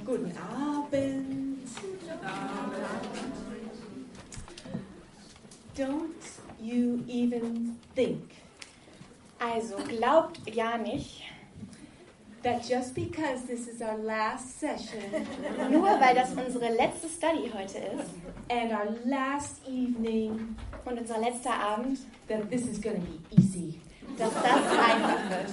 Guten Abend. Don't you even think Also glaubt ja nicht, that just because this is our last session nur weil das unsere letzte Study heute ist and our last evening, und unser letzter Abend, that this is going to be easy. dass das einfach wird.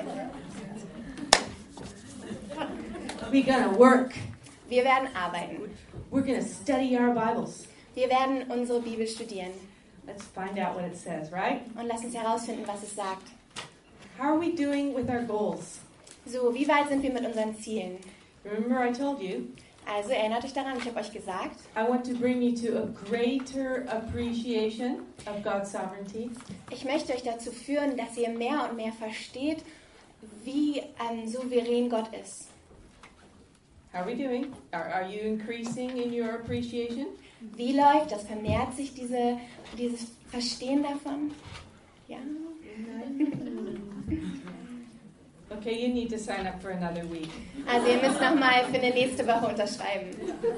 We're going to work. Wir werden arbeiten. We're going to study our Bibles. Wir werden unsere Bibel studieren. Let's find out what it says, right? Und lass uns herausfinden, was es sagt. How are we doing with our goals? So, wie weit sind wir mit unseren Zielen? Remember I told you, Also erinnert euch daran, ich habe euch gesagt, I want to bring you to a greater appreciation of God's sovereignty. ich möchte euch dazu führen, dass ihr mehr und mehr versteht, wie souverän Gott ist. How are we doing? Are you increasing in your appreciation? Wie läuft das? Vermehrt sich dieses Verstehen davon? Ja? Okay, you need to sign up for another week. Also ihr müsst nochmal für eine nächste Woche unterschreiben.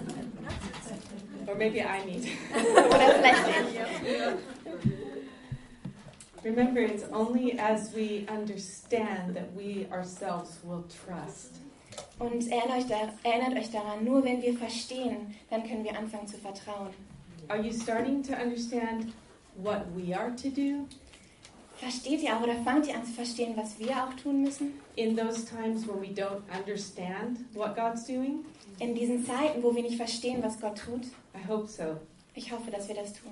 Or maybe I need. Oder vielleicht ich. Remember, it's only as we understand that we ourselves will trust. Und erinnert euch daran, nur wenn wir verstehen, dann können wir anfangen zu vertrauen. Are you starting to understand what we are to do? Versteht ihr auch oder fangt ihr an zu verstehen, was wir auch tun müssen? In those times where we don't understand what God's doing? In diesen Zeiten, wo wir nicht verstehen, was Gott tut? I hope so. Ich hoffe, dass wir das tun.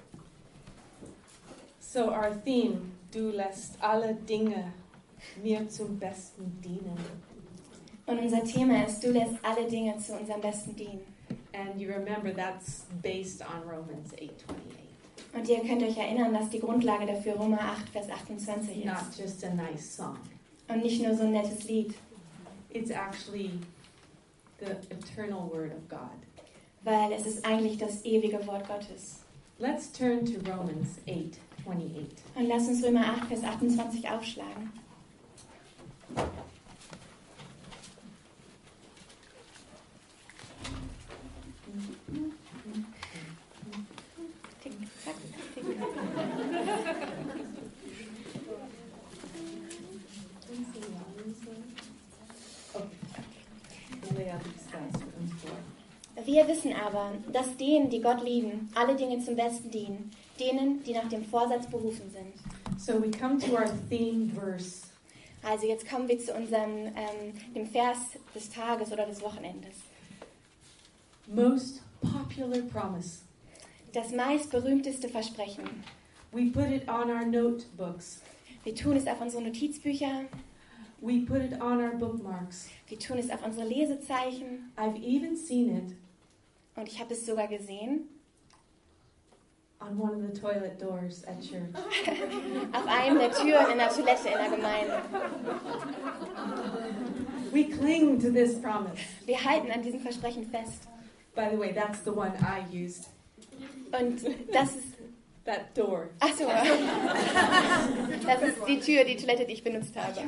So our theme, du lässt alle Dinge mir zum Besten dienen. Und unser Thema ist, du lässt alle Dinge zu unserem Besten dienen. And you remember that's based on Romans 8:28. Und ihr könnt euch erinnern, dass die Grundlage dafür Römer 8, Vers 28 Not ist. just a nice song. Und nicht nur so ein nettes Lied, It's actually the eternal word of God. weil es ist eigentlich das ewige Wort Gottes. Let's turn to Romans 8:28. Und lasst uns Römer 8, Vers 28 aufschlagen. Tick, zack, tick. Wir wissen aber, dass denen, die Gott lieben, alle Dinge zum Besten dienen, denen, die nach dem Vorsatz berufen sind. So we come to our theme verse. Also jetzt kommen wir zu unserem dem Vers des Tages oder des Wochenendes. Most popular promise. Das meistberühmteste Versprechen. We put it on our notebooks. Wir tun es auf unsere Notizbücher. We put it on our bookmarks. Wir tun es auf unsere Lesezeichen. I've even seen it Und ich habe es sogar gesehen on one of the toilet doors at church. auf einem der Türen in der Toilette in der Gemeinde. We cling to this promise. Wir halten an diesem Versprechen fest. By the way, that's the one I used. Und das ist... That door. Ach so. Das ist die Tür, die Toilette, die ich benutzt habe.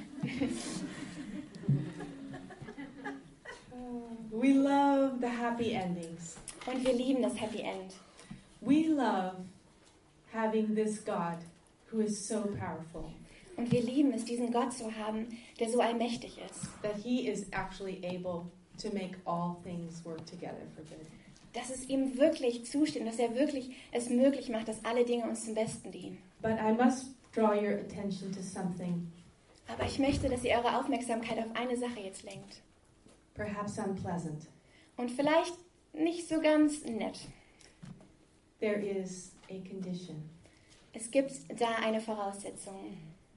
We love the happy endings. Und wir lieben das Happy End. We love having this God who is so powerful. Und wir lieben es, diesen Gott zu haben, der so allmächtig ist. That he is actually able to make all things work together for good. Dass es ihm wirklich zusteht, dass er wirklich es möglich macht, dass alle Dinge uns zum Besten dienen. But I must draw your attention to something Aber ich möchte, dass ihr eure Aufmerksamkeit auf eine Sache jetzt lenkt. perhaps unpleasant. Und vielleicht nicht so ganz nett. There is a condition. Es gibt da eine Voraussetzung.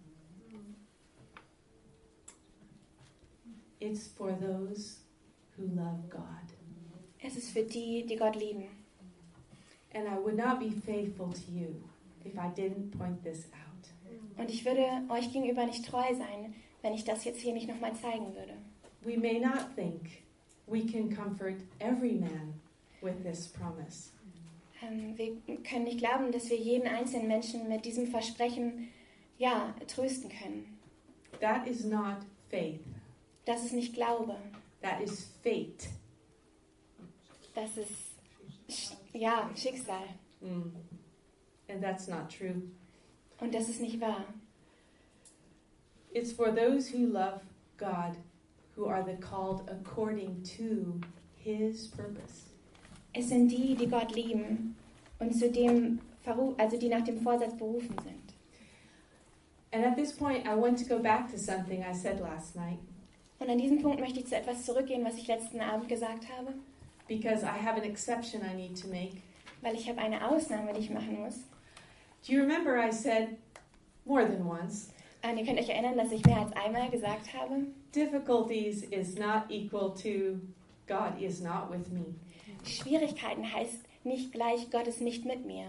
It's for those who love God. Es ist für die, die Gott lieben. And I would not be faithful to you if I didn't point this out. Und ich würde euch gegenüber nicht treu sein, wenn ich das jetzt hier nicht nochmal zeigen würde. We may not think we can comfort every man with this promise. Wir können nicht glauben, dass wir jeden einzelnen Menschen mit diesem Versprechen trösten können. That is not faith. Das ist nicht Glaube. That is fate. Das ist, ja, Schicksal. And that's not true. Und das ist nicht wahr. It's for those who love God, who are the called according to His purpose. Es sind die, die Gott lieben und zu dem, also die nach dem Vorsatz berufen sind. And at this point, I want to go back to something I said last night, Und an diesem Punkt möchte ich zu etwas zurückgehen, was ich letzten Abend gesagt habe, because I have an exception I need to make. weil ich habe eine Ausnahme, die ich machen muss. Do you remember I said more than once, Und ihr könnt euch erinnern, dass ich mehr als einmal gesagt habe, difficulties is not equal to God is not with me. Schwierigkeiten heißt nicht gleich, Gott ist nicht mit mir.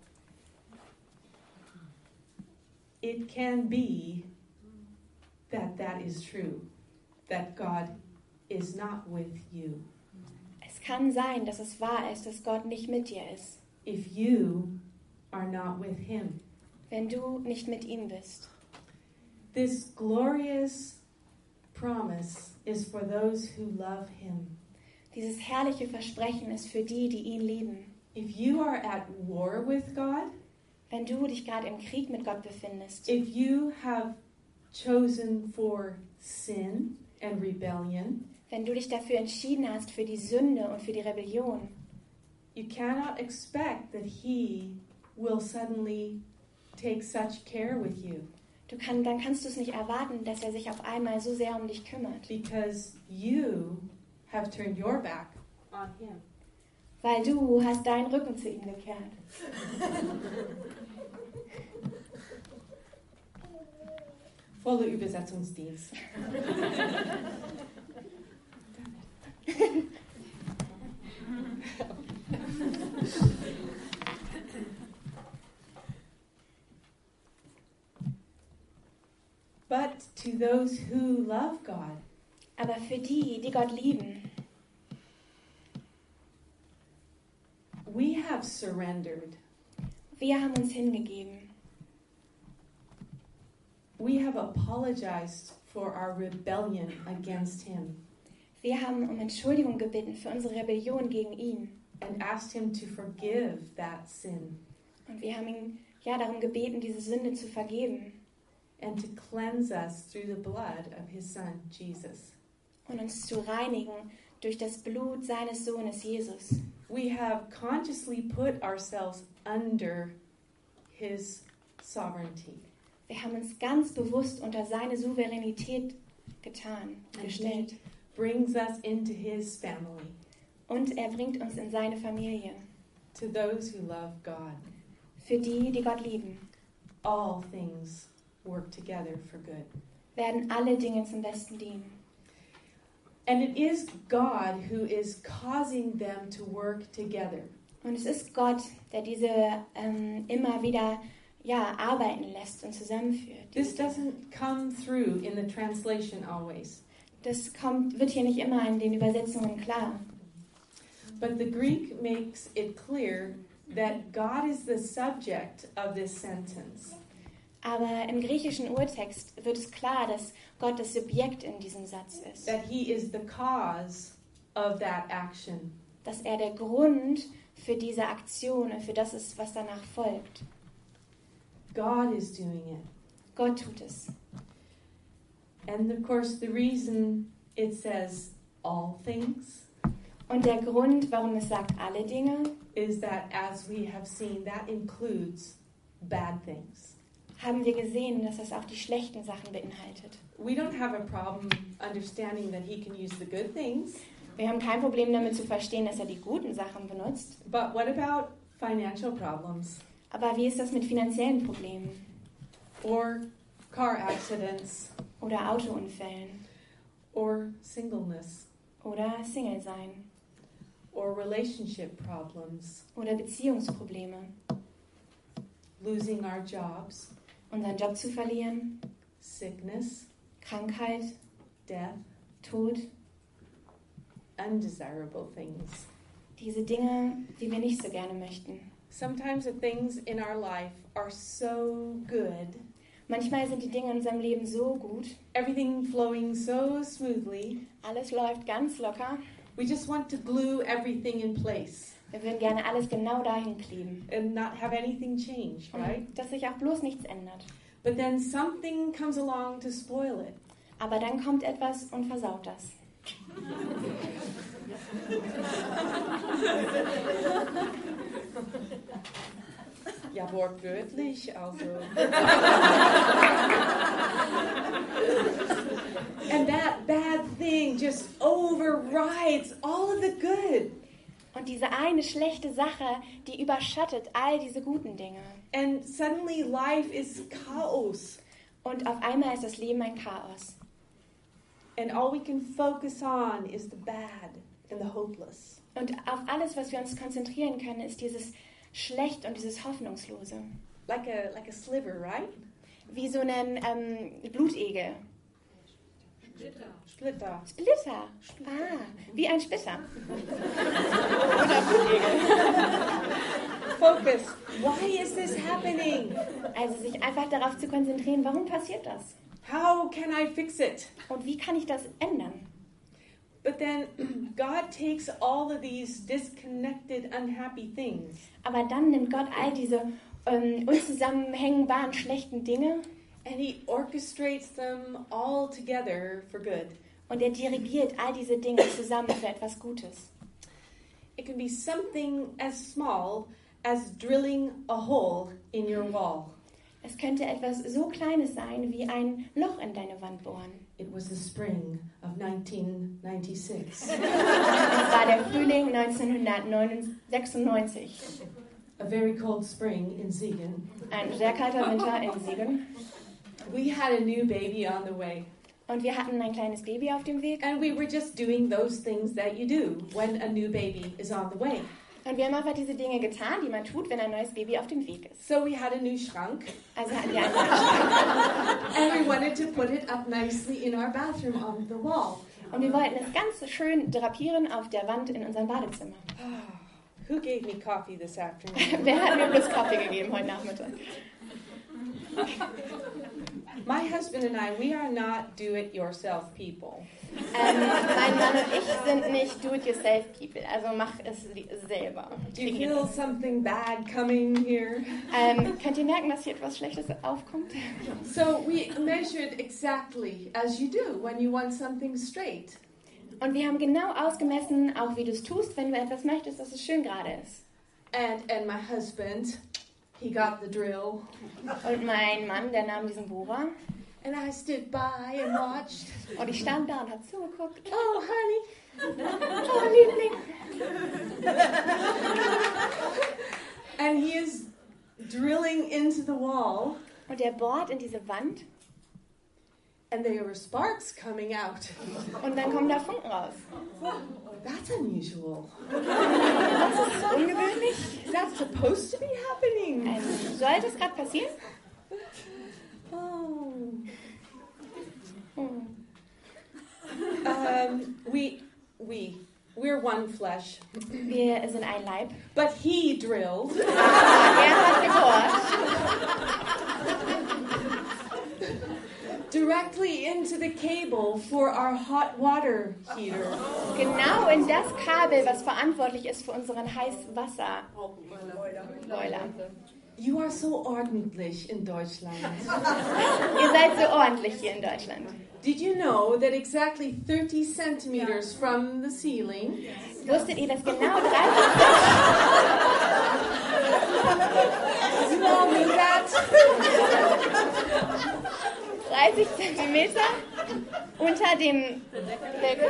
It can be that that is true, that God is not with you. Es kann sein, dass es wahr ist, dass Gott nicht mit dir ist, If you are not with Him. wenn du nicht mit ihm bist. This glorious promise is for those who love Him. Dieses herrliche Versprechen ist für die, die ihn lieben. If you are at war with God, Wenn du dich gerade im Krieg mit Gott befindest, if you have chosen for sin and rebellion, wenn du dich dafür entschieden hast, für die Sünde und für die Rebellion, you cannot expect that He will suddenly take such care with you, dann kannst du es nicht erwarten, dass er sich auf einmal so sehr um dich kümmert, because you have turned your back on Him. weil du hast deinen Rücken zu ihm gekehrt. Voller Übersetzungsdienst. But to those who love God, Aber für die, die Gott lieben, we have surrendered. wir haben uns hingegeben. We have apologized for our rebellion against Him Wir haben um Entschuldigung gebeten für unsere Rebellion gegen ihn. and asked Him to forgive that sin Und wir haben ihn darum gebeten, diese Sünde zu vergeben and to cleanse us through the blood of His Son, Jesus. und uns zu reinigen durch das Blut seines Sohnes Jesus. We have consciously put ourselves under His sovereignty. Wir haben uns ganz bewusst unter seine Souveränität gestellt. Brings us into His family, Und er bringt uns in seine Familie. to those who love God. Für die, die Gott lieben, All things work together for good. werden alle Dinge zum Besten dienen. And it is God who is causing them to work together. Und es ist Gott, der diese immer wieder arbeiten lässt und zusammenführt. This doesn't come through in the translation always. Das wird hier nicht immer in den Übersetzungen klar. But the Greek makes it clear that God is the subject of this sentence. Aber im griechischen Urtext wird es klar, dass Gott das Subjekt in diesem Satz ist. That He is the cause of that action. Dass er der Grund für diese Aktion und für das ist, was danach folgt. God is doing it. Gott tut es. And of course, the reason it says all things Und der Grund, warum es sagt alle Dinge, is that, as we have seen, that includes bad things. haben wir gesehen, dass das auch die schlechten Sachen beinhaltet. We don't have a problem understanding that He can use the good things, Wir haben kein Problem damit zu verstehen, dass er die guten Sachen benutzt. but what about financial problems Aber wie ist das mit finanziellen Problemen or car accidents oder Autounfällen or singleness oder Single sein or relationship problems, oder Beziehungsprobleme, losing our jobs, unseren Job zu verlieren, sickness, Krankheit, death, Tod, undesirable things? diese Dinge, die wir nicht so gerne möchten. Sometimes the things in our life are so good Manchmal sind die Dinge in unserem Leben so gut, everything flowing so smoothly. alles läuft ganz locker. We just want to glue everything in place Wir würden gerne alles genau dahin kleben. and not have anything change, right? Und dass sich auch bloß nichts ändert. But then something comes along to spoil it. Aber dann kommt etwas und versaut das. Ja, wortwörtlich, also. And that bad thing just overrides all of the good. Und diese eine schlechte Sache, die überschattet all diese guten Dinge. And suddenly life is chaos. Und auf einmal ist das Leben ein Chaos. And all we can focus on is the bad and the hopeless. Und auf alles, was wir uns konzentrieren können, ist dieses Schlecht und dieses Hoffnungslose. Like a sliver, right? Wie so ein Blutegel. Splitter. Splitter. Ah, wie ein Splitter. Oder Blutegel. Focus. Why is this happening? Also sich einfach darauf zu konzentrieren, warum passiert das? How can I fix it? Und wie kann ich das ändern? But then God takes all of these disconnected, unhappy things Aber dann nimmt Gott all diese unzusammenhängbaren, schlechten Dinge and He orchestrates them all together for good. und er dirigiert all diese Dinge zusammen für etwas Gutes. It can be something as small as drilling a hole in your wall. Es könnte etwas so Kleines sein, wie ein Loch in deine Wand bohren. It was the spring of 1996. Es war der Frühling 1996. A very cold spring in Siegen. Ein sehr kalter Winter in Siegen. We had a new baby on the way. Und wir hatten ein kleines Baby auf dem Weg. And we were just doing those things that you do when a new baby is on the way. Und wir haben einfach diese Dinge getan, die man tut, wenn ein neues Baby auf dem Weg ist. So we had a new Schrank. Also hatten wir einen Schrank. And we wanted to put it up nicely in our bathroom on the wall. Und wir wollten es ganz schön drapieren auf der Wand in unserem Badezimmer. Who gave me coffee this afternoon? Wer hat mir bloß Kaffee gegeben heute Nachmittag? My husband and I, we are not do-it-yourself people. Mein Mann und ich sind nicht do-it-yourself-people, also mach es selber. Do you feel something bad coming here? Könnt ihr merken, dass hier etwas Schlechtes aufkommt? So we measured exactly as you do when you want something straight. Und wir haben genau ausgemessen, auch wie du es tust, wenn du etwas möchtest, dass es schön gerade ist. And my husband, he got the drill. Und mein Mann, der nahm diesen Bohrer. And I stood by and watched. Und ich stand da und habe zugeguckt. Oh, honey. Oh, Liebling. And he is drilling into the wall. Und er bohrt in diese Wand. And there were sparks coming out. Und dann kommen da Funken raus. That's unusual. Das ist ungewöhnlich. Is that supposed to be happening? Soll das gerade passieren? Oh. Hm. We're one flesh. Wir sind ein Leib. But he drilled. Er hat gebohrt. Directly into the cable for our hot water heater. Genau in das Kabel, was verantwortlich ist für unseren Heißwasserboiler. You are so ordentlich in Deutschland. Ihr seid so ordentlich hier in Deutschland. Did you know that exactly 30 centimeters from the ceiling? Wusstet ihr, dass genau 30 You all knew that? 30 Zentimeter unter dem Deckel?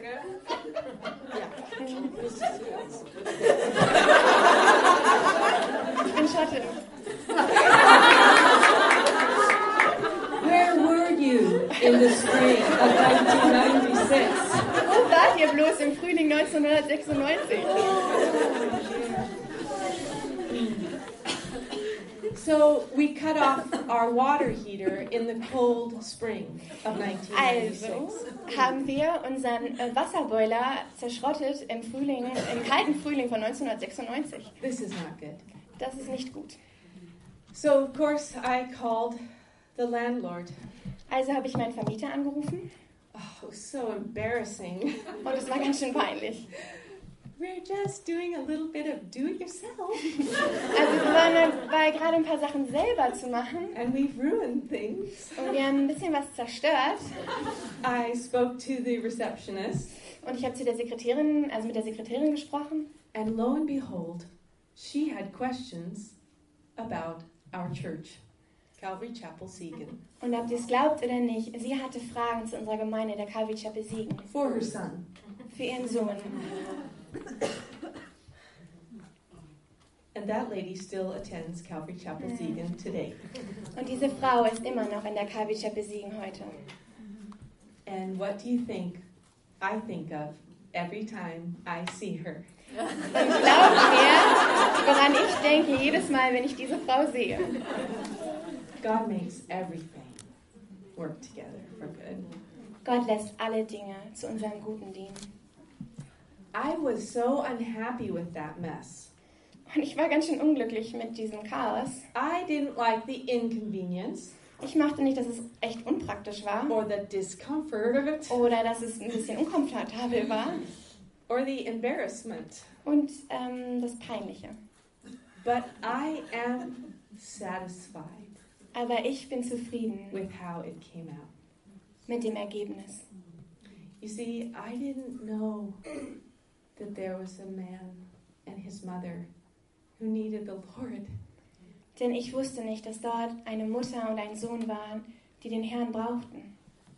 Ich bin Schotte. Where were you in the spring of 1996? Wo wart ihr bloß im Frühling 1996? So we cut off our water heater in the cold spring of 1996. Also haben wir unseren Wasserboiler zerschrottet im kalten Frühling von 1996. This is not good. Das ist nicht gut. So of course I called the landlord. Also habe ich meinen Vermieter angerufen Oh, it was so embarrassing. und es war ganz schön peinlich. We're just doing a little bit of do-it-yourself. Also wir waren dabei, gerade ein paar Sachen selber zu machen And we've ruined things. und wir haben ein bisschen was zerstört. I spoke to the receptionist, Und ich habe zu der Sekretärin, also mit der Sekretärin gesprochen. and lo and behold, she had questions about our church, Calvary Chapel Siegen, Und ob ihr es glaubt oder nicht, sie hatte Fragen zu unserer Gemeinde, der Calvary Chapel Siegen, for her son. für ihren Sohn. And that lady still attends Calvary Chapel Siegen today. Und diese Frau ist immer noch in der Calvary Chapel Siegen heute. And what do you think I think of every time I see her? Und glaubt mir, woran ich denke jedes Mal, wenn ich diese Frau sehe. God makes everything work together for good. Gott lässt alle Dinge zu unserem Guten dienen. I was so unhappy with that mess. Und ich war ganz schön unglücklich mit diesem Chaos. I didn't like the inconvenience Ich mochte nicht, dass es echt unpraktisch war or the discomfort oder dass es ein bisschen unkomfortabel war or the embarrassment. und das Peinliche. But I am satisfied Aber ich bin zufrieden with how it came out. mit dem Ergebnis. You see, I didn't know that there was a man and his mother who needed the Lord. Denn ich wusste nicht, dass dort eine Mutter und ein Sohn waren, die den Herrn brauchten.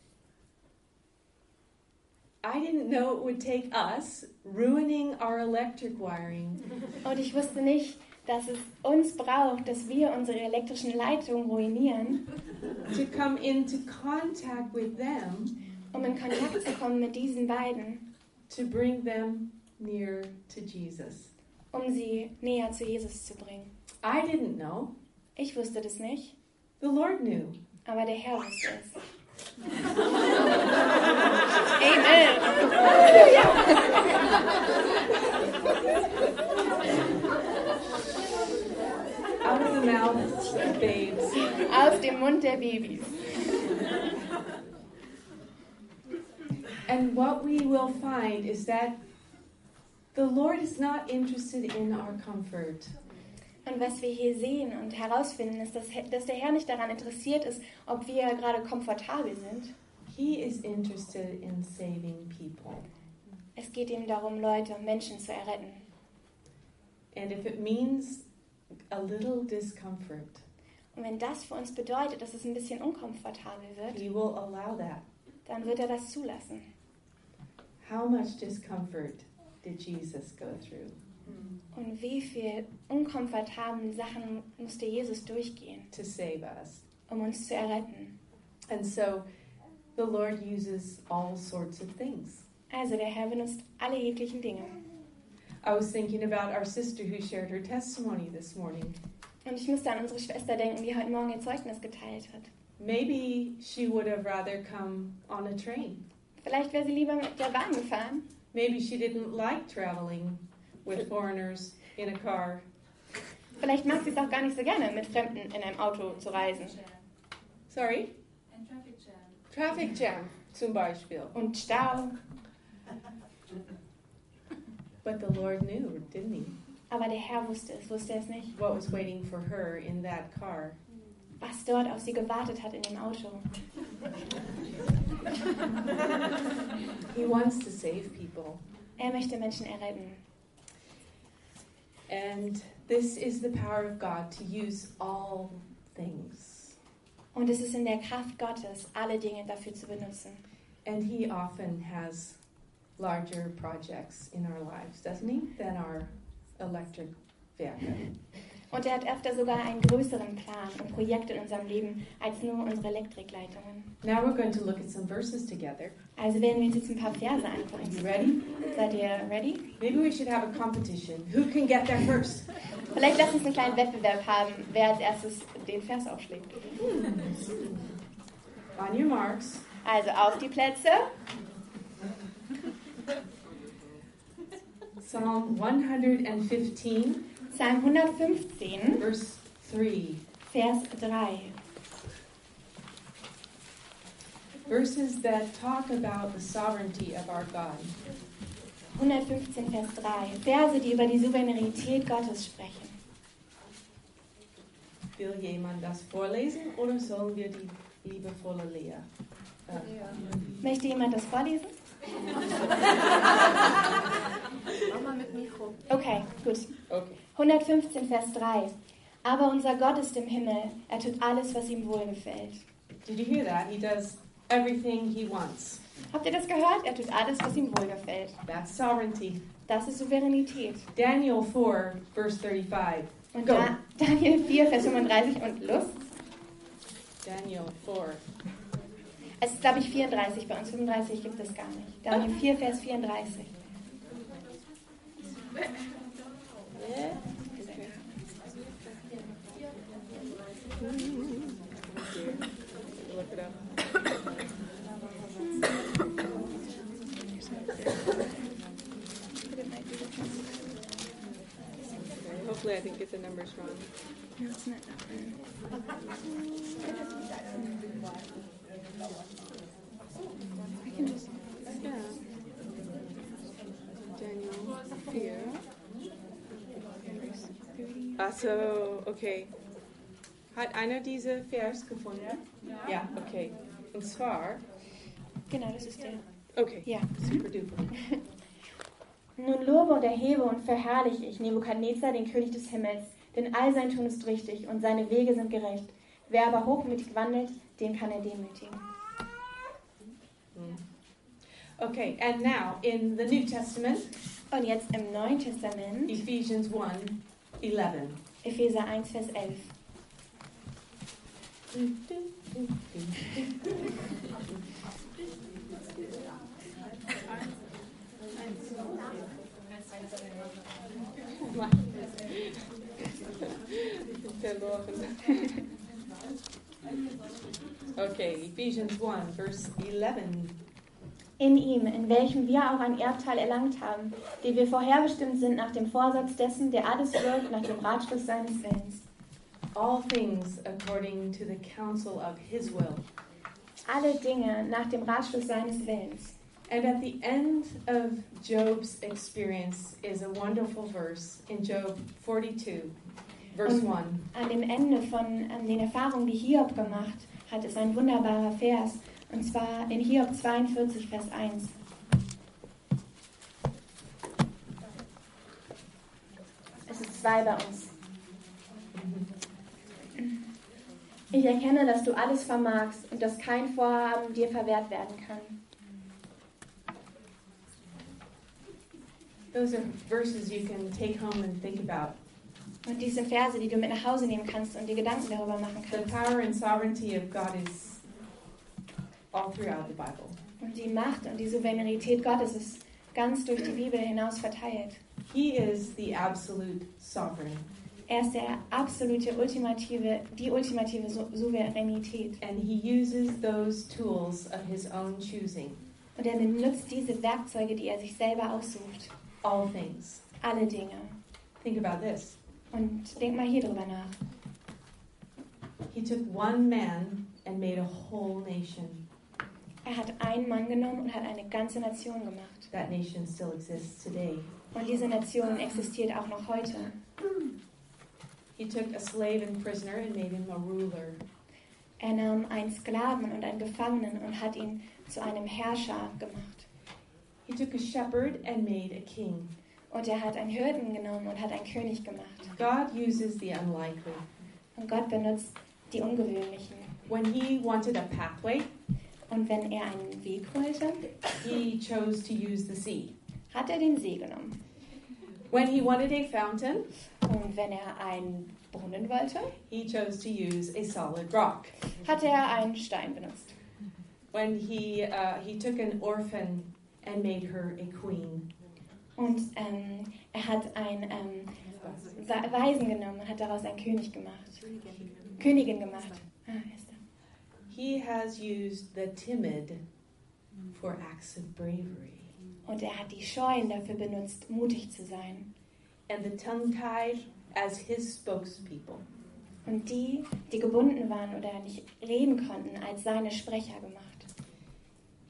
I didn't know it would take us ruining our electric wiring Und ich wusste nicht, dass es uns braucht, dass wir unsere elektrischen Leitungen ruinieren, to come into contact with them um in Kontakt zu kommen mit diesen beiden, to bring them near to Jesus. um sie näher zu Jesus zu bringen. I didn't know. Ich wusste das nicht, The Lord knew. aber der Herr wusste es. Amen. Out of the mouths of babes. Aus dem Mund der Babys. And what we will find is that the Lord is not interested in our comfort. Und was wir hier sehen und herausfinden, ist, dass der Herr nicht daran interessiert ist, ob wir gerade komfortabel sind. He is interested in saving people. Es geht ihm darum, Leute, Menschen zu erretten. And if it means a little discomfort, Und wenn das für uns bedeutet, dass es ein bisschen unkomfortabel wird, He will allow that. dann wird er das zulassen. How much discomfort did Jesus go through Und wie viel unkomfortable Sachen musste Jesus durchgehen, to save us? um uns zu erretten. And so the Lord uses all sorts of things. Also der Herr benutzt alle jeglichen Dinge. I was thinking about our sister who shared her testimony this morning. Und ich musste an unsere Schwester denken, die heute Morgen ihr Zeugnis geteilt hat. Maybe she would have rather come on a train. Vielleicht wäre sie lieber mit der Bahn gefahren. Maybe she didn't like traveling with foreigners in a car. Vielleicht mag sie es auch gar nicht so gerne, mit Fremden in einem Auto zu reisen. Sorry? And traffic jam. Traffic jam, zum Beispiel. Und Stau. But the Lord knew, didn't He? Aber der Herr wusste er es nicht, What was waiting for her in that car. was dort auf sie gewartet hat in dem Auto. He wants to save people. Er möchte Menschen erretten. And this is the power of God to use all things. Und es ist in der Kraft Gottes, alle Dinge dafür zu benutzen. And He often has larger projects in our lives, doesn't He, than our electric vehicle. Und er hat öfter sogar einen größeren Plan und Projekt in unserem Leben als nur unsere Elektrikleitungen. Now we're going to look at some verses together. Also werden wir uns jetzt ein paar Verse Are you angucken. ready? Seid ihr ready? Maybe we should have a competition. Who can get there first? Vielleicht lasst uns einen kleinen Wettbewerb haben, wer als erstes den Vers aufschlägt. On your marks. Also auf die Plätze. Psalm 115, Psalm 115, verse 3. Vers 3. Verses that talk about the sovereignty of our God. 115, Vers 3. Verse, die über die Souveränität Gottes sprechen. Will jemand das vorlesen oder sollen wir die liebevolle Lea? Möchte jemand das vorlesen? Mama mit Mikro. Okay, gut. Okay. 115, Vers 3. Aber unser Gott ist im Himmel. Er tut alles, was ihm wohlgefällt. Did you hear that? He does everything he wants. Habt ihr das gehört? Er tut alles, was ihm wohlgefällt. That's sovereignty. Das ist Souveränität. Daniel 4, verse 35. Und Go. Daniel 4, Vers 35 und Lust. Daniel 4. Es ist, glaube ich, 34. Bei uns 35 gibt es gar nicht. Daniel 4, Vers 34. Yeah. Look it up. Hopefully I didn't get the numbers wrong. No, it's not that one. I can just... Yeah. Daniel 4. Ach so, okay. Hat einer diese Vers gefunden? Ja, okay. Und zwar, Genau, das ist der. okay, Ja. super duper. Nun lobe und erhebe und verherrliche ich Nebukadnezar, den König des Himmels, denn all sein Tun ist richtig und seine Wege sind gerecht. Wer aber hochmütig wandelt, den kann er demütigen. Okay, and now in the New Testament, Und jetzt im Neuen Testament, Ephesians 1:11. Epheser 1, Vers 11. Verloren. Okay, Ephesians 1, verse 11. In ihm, in welchem wir auch ein Erbteil erlangt haben, die wir vorherbestimmt sind nach dem Vorsatz dessen, der alles wirkt, nach dem Ratschluss seines Willens. All things according to the counsel of his will. Alle Dinge nach dem Ratschluss seines Willens. And at the end of Job's experience is a wonderful verse in Job 42, verse 1. An dem Ende von den Erfahrungen, die Hiob gemacht hat, ist ein wunderbarer Vers. Und zwar in Hiob 42, Vers 1. Es ist 2 bei uns. Ich erkenne, dass du alles vermagst und dass kein Vorhaben dir verwehrt werden kann. Those are verses you can take home and think about. Und dies sind Verse, die du mit nach Hause nehmen kannst und dir Gedanken darüber machen The kannst. power and sovereignty of God is all throughout the Bible. Und die Macht und die Souveränität Gottes ist ganz durch die Bibel hinaus verteilt. He is the absolute sovereign, Er ist der absolute, die ultimative Souveränität. and he uses those tools of his own choosing. Und er benutzt diese Werkzeuge, die er sich selber aussucht. All things. Alle Dinge. Think about this. Und denk mal hier drüber nach. He took one man and made a whole nation. Er hat einen Mann genommen und hat eine ganze Nation gemacht. That nation still exists today. Und diese Nation existiert auch noch heute. He took a slave and prisoner and made him a ruler. Er nahm einen Sklaven und einen Gefangenen und hat ihn zu einem Herrscher gemacht. He took a shepherd and made a king. Und er hat einen Hirten genommen und hat einen König gemacht. God uses the unlikely. Und Gott benutzt die Ungewöhnlichen. When he wanted a pathway, Und wenn er einen Weg wollte, he chose to use the sea. hat er den See genommen. When he wanted a fountain, Und wenn er einen Brunnen wollte, he chose to use a solid rock. hat er einen Stein benutzt. When he took an orphan and made her a queen. Und er hat einen Waisen genommen und hat daraus einen König gemacht. Königin gemacht. Ah, ist er. He has used the timid for acts of bravery, Und er hat die Scheuen dafür benutzt, mutig zu sein. and the tongue-tied as his spokespeople. Und die gebunden waren oder nicht reden konnten, als seine Sprecher gemacht.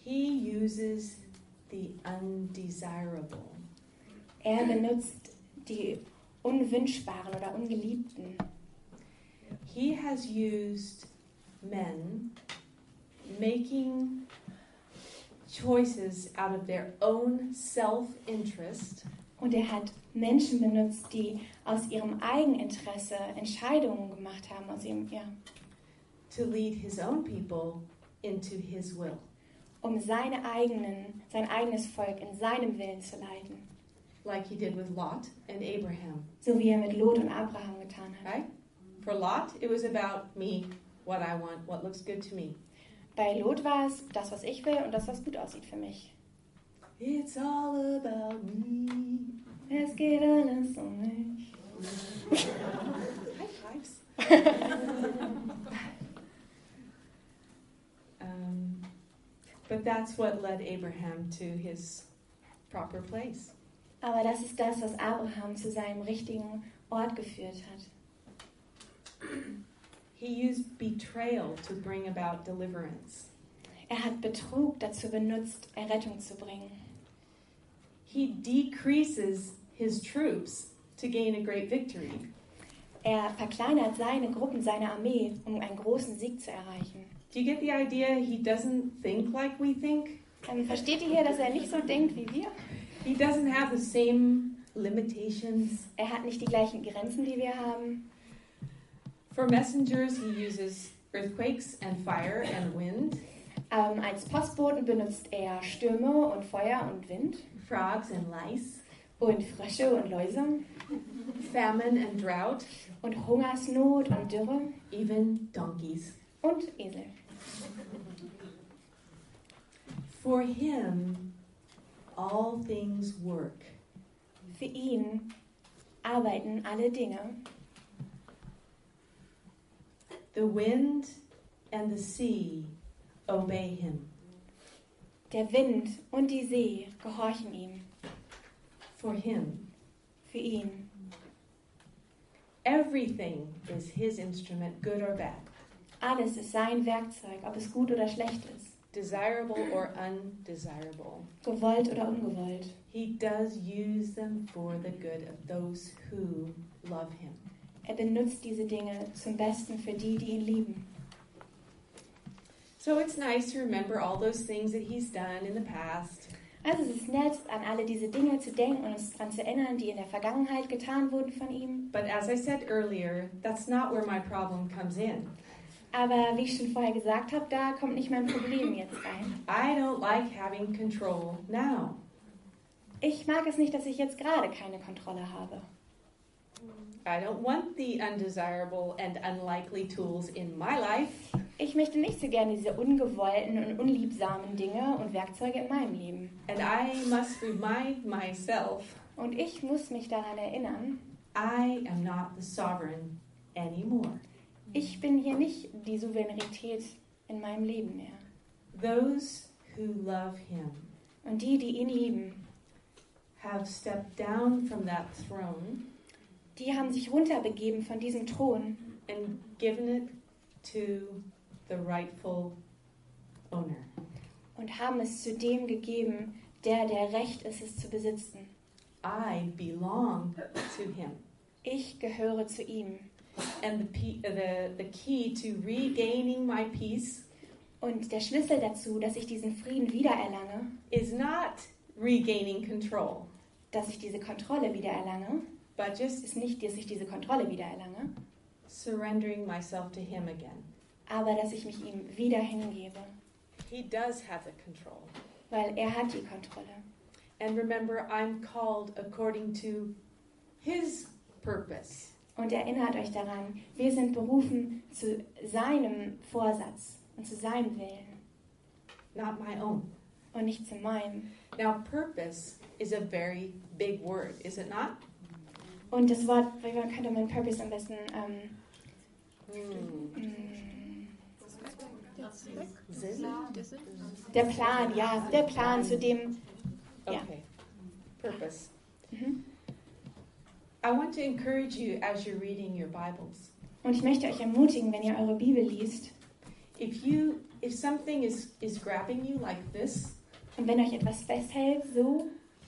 He uses the undesirable. Er benutzt die Unwünschbaren oder Ungeliebten. He has used men making choices out of their own self-interest Und er hat Menschen benutzt, die aus ihrem Eigeninteresse Entscheidungen gemacht haben, to lead his own people into his will. um sein eigenes Volk in seinem Willen zu leiten. Like he did with Lot and Abraham, So wie er mit Lot und Abraham getan hat. right? For Lot, it was about me, what I want, what looks good to me. Bei Lot war es das, was ich will und das, was gut aussieht für mich. It's all about me. Es geht alles um mich. High fives. But that's what led Abraham to his proper place. Aber das ist das, was Abraham zu seinem richtigen Ort geführt hat. He used betrayal to bring about deliverance. Er hat Betrug dazu benutzt, Errettung zu bringen. He decreases his troops to gain a great victory. Er verkleinert seine Gruppen, seine Armee, um einen großen Sieg zu erreichen. Do you get the idea? He doesn't think like we think. Versteht ihr hier, dass er nicht so denkt wie wir? He doesn't have the same limitations. Er hat nicht die gleichen Grenzen, die wir haben. For messengers, he uses earthquakes and fire and wind, Als Postboten benutzt er Stürme und Feuer und Wind frogs and lice, und Frösche und Läuse famine and drought, und Hungersnot und Dürre even donkeys. und Esel. For him, all things work. Für ihn arbeiten alle Dinge. The wind and the sea obey him. Der Wind und die See gehorchen ihm. For him, Für ihn. everything is his instrument, good or bad, Alles ist sein Werkzeug, ob es gut oder schlecht ist, desirable or undesirable. gewollt oder ungewollt. He does use them for the good of those who love him. Er benutzt diese Dinge zum Besten für die, die ihn lieben. So it's nice to remember all those things that he's done in the past. Also es ist nett, an alle diese Dinge zu denken und uns daran zu erinnern, die in der Vergangenheit getan wurden von ihm. But as I said earlier, that's not where my problem comes in. Aber wie ich schon vorher gesagt habe, da kommt nicht mein Problem jetzt rein. I don't like having control now. Ich mag es nicht, dass ich jetzt gerade keine Kontrolle habe. I don't want the undesirable and unlikely tools in my life. Ich möchte nicht so gerne diese ungewollten und unliebsamen Dinge und Werkzeuge in meinem Leben. And I must remind myself, Und ich muss mich daran erinnern, I am not the sovereign anymore. ich bin hier nicht die Souveränität in meinem Leben mehr. Those who love him Und die, die ihn lieben, have stepped down from that throne die haben sich runterbegeben von diesem Thron and given it to the rightful owner. und haben es zu dem gegeben, der Recht ist, es zu besitzen. I belong to him. Ich gehöre zu ihm. And the key to regaining my peace Und der Schlüssel dazu, dass ich diesen Frieden wiedererlange, is not regaining control, dass ich diese Kontrolle wiedererlange, but just ist nicht, dass ich diese Kontrolle wiedererlange, surrendering myself to him again. aber dass ich mich ihm wieder hingebe, He does have the control. weil er hat die Kontrolle. And remember, I'm called according to his purpose. Und erinnert euch daran, wir sind berufen zu seinem Vorsatz und zu seinem Willen Not my own. und nicht zu meinem. Now, purpose is a very big word, is it not? Und das Wort, wie könnte man Purpose am besten der Plan, ja, der Plan zu dem, ja. Okay. Purpose. Mhm. I want to encourage you as you're reading your Bibles. Und ich möchte euch ermutigen, wenn ihr eure Bibel liest, If you if something is grabbing you like this, Und wenn euch etwas festhält, so,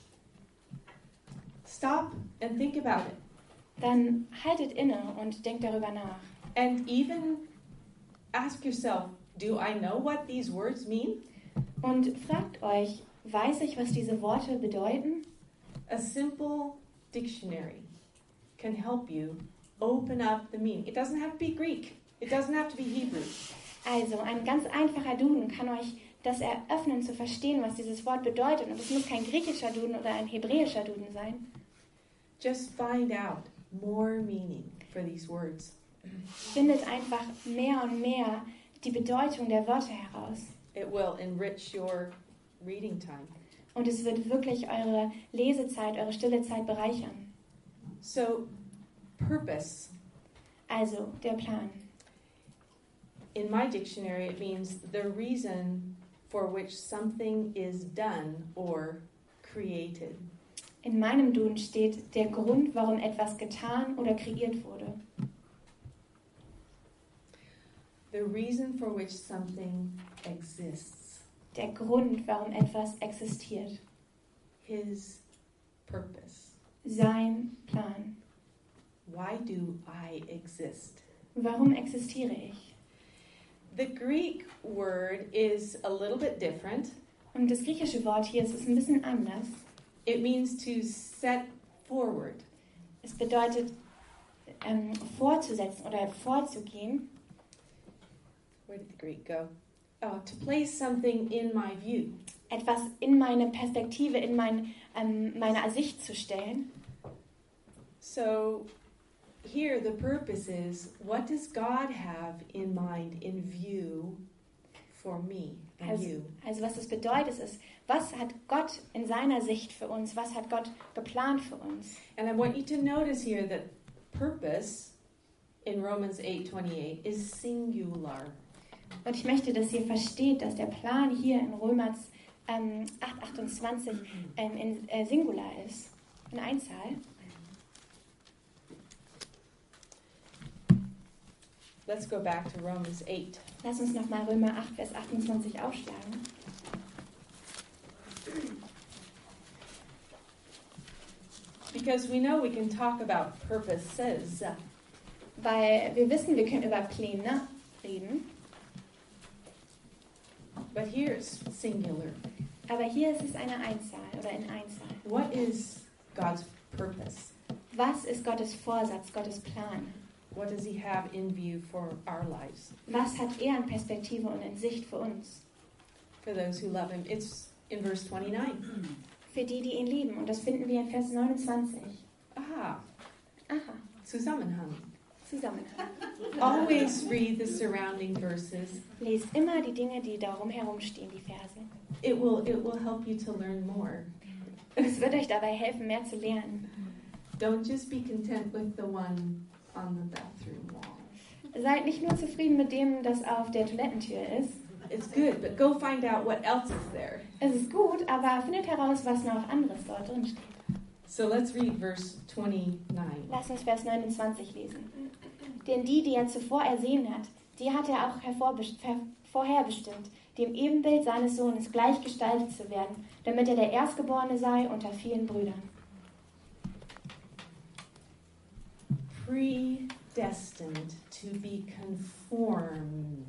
stop and think about it. dann haltet inne und denkt darüber nach. And even ask yourself, do I know what these words mean? Und fragt euch, weiß ich, was diese Worte bedeuten? A simple dictionary can help you open up the meaning. It doesn't have to be Greek. It doesn't have to be Hebrew. Also, ein ganz einfacher Duden kann euch das eröffnen, zu verstehen, was dieses Wort bedeutet. Und es muss kein griechischer Duden oder ein hebräischer Duden sein. Just find out more meaning for these words. Findet einfach mehr und mehr die Bedeutung der Wörter heraus. It will enrich your reading time. Und es wird wirklich eure Lesezeit, eure stille Zeit bereichern. So, purpose. Also, der Plan. In my dictionary, it means the reason for which something is done or created. In meinem Duden steht der Grund, warum etwas getan oder kreiert wurde. The reason for which something exists. Der Grund, warum etwas existiert. His purpose. Sein Plan. Why do I exist? Warum existiere ich? The Greek word is a little bit different. Und das griechische Wort hier ist ein bisschen anders. It means to set forward. Es bedeutet fortzusetzen oder vorzugehen. Where did the Greek go? Oh, to place something in my view. Etwas in meine Perspektive, in meine Sicht zu stellen. So here the purpose is, what does God have in mind, in view for me and you? Also was das bedeutet ist, was hat Gott in seiner Sicht für uns? Was hat Gott geplant für uns? And I want you to notice here that purpose in Romans 8:28 is singular. Und ich möchte, dass ihr versteht, dass der Plan hier in Römer 8,28 in Singular ist, in Einzahl. Let's go back to Romans 8. Lass uns nochmal Römer 8, Vers 28 aufschlagen. Because we know we can talk about purposes. Weil wir wissen, wir können über Pläne reden. But here it's singular. Aber hier ist es eine Einzahl oder in Einzahl. What is God's purpose? Was ist Gottes Vorsatz, Gottes Plan? What does He have in view for our lives? Was hat er in Perspektive und in Sicht für uns? For those who love Him. It's in verse 29. Für die, die ihn lieben. Und das finden wir in Vers 29. Aha, Aha, Zusammenhang. Zusammenhang. Always read the surrounding verses. Lest immer die Dinge, die darum herumstehen, die Verse. It will help you to learn more. Es wird euch dabei helfen, mehr zu lernen. Don't just be content with the one on the bathroom wall. Seid nicht nur zufrieden mit dem, das auf der Toilettentür ist. It's good, but go find out what else is there. Es ist gut, aber findet heraus, was noch anderes dort drin steht. So let's read verse 29. Lass uns Vers 29 lesen. Denn die er zuvor ersehen hat, die hat er auch vorherbestimmt, dem Ebenbild seines Sohnes gleichgestaltet zu werden, damit er der Erstgeborene sei unter vielen Brüdern. Predestined to be conformed.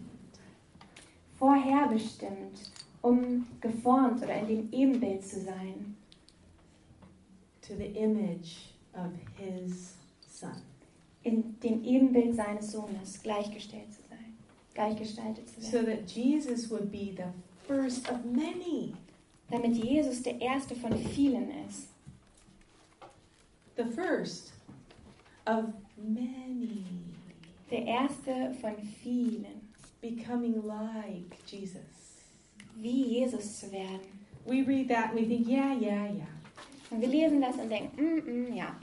Vorherbestimmt, um geformt oder in dem Ebenbild zu sein. To the image of His Son. In dem Ebenbild seines Sohnes gleichgestaltet zu So werden. that Jesus would be the first of many. Damit Jesus der Erste von vielen ist. The first of many. Der Erste von vielen. Becoming like Jesus. Wie Jesus zu werden. We read that and we think, yeah. Und wir lesen das und denken, ja.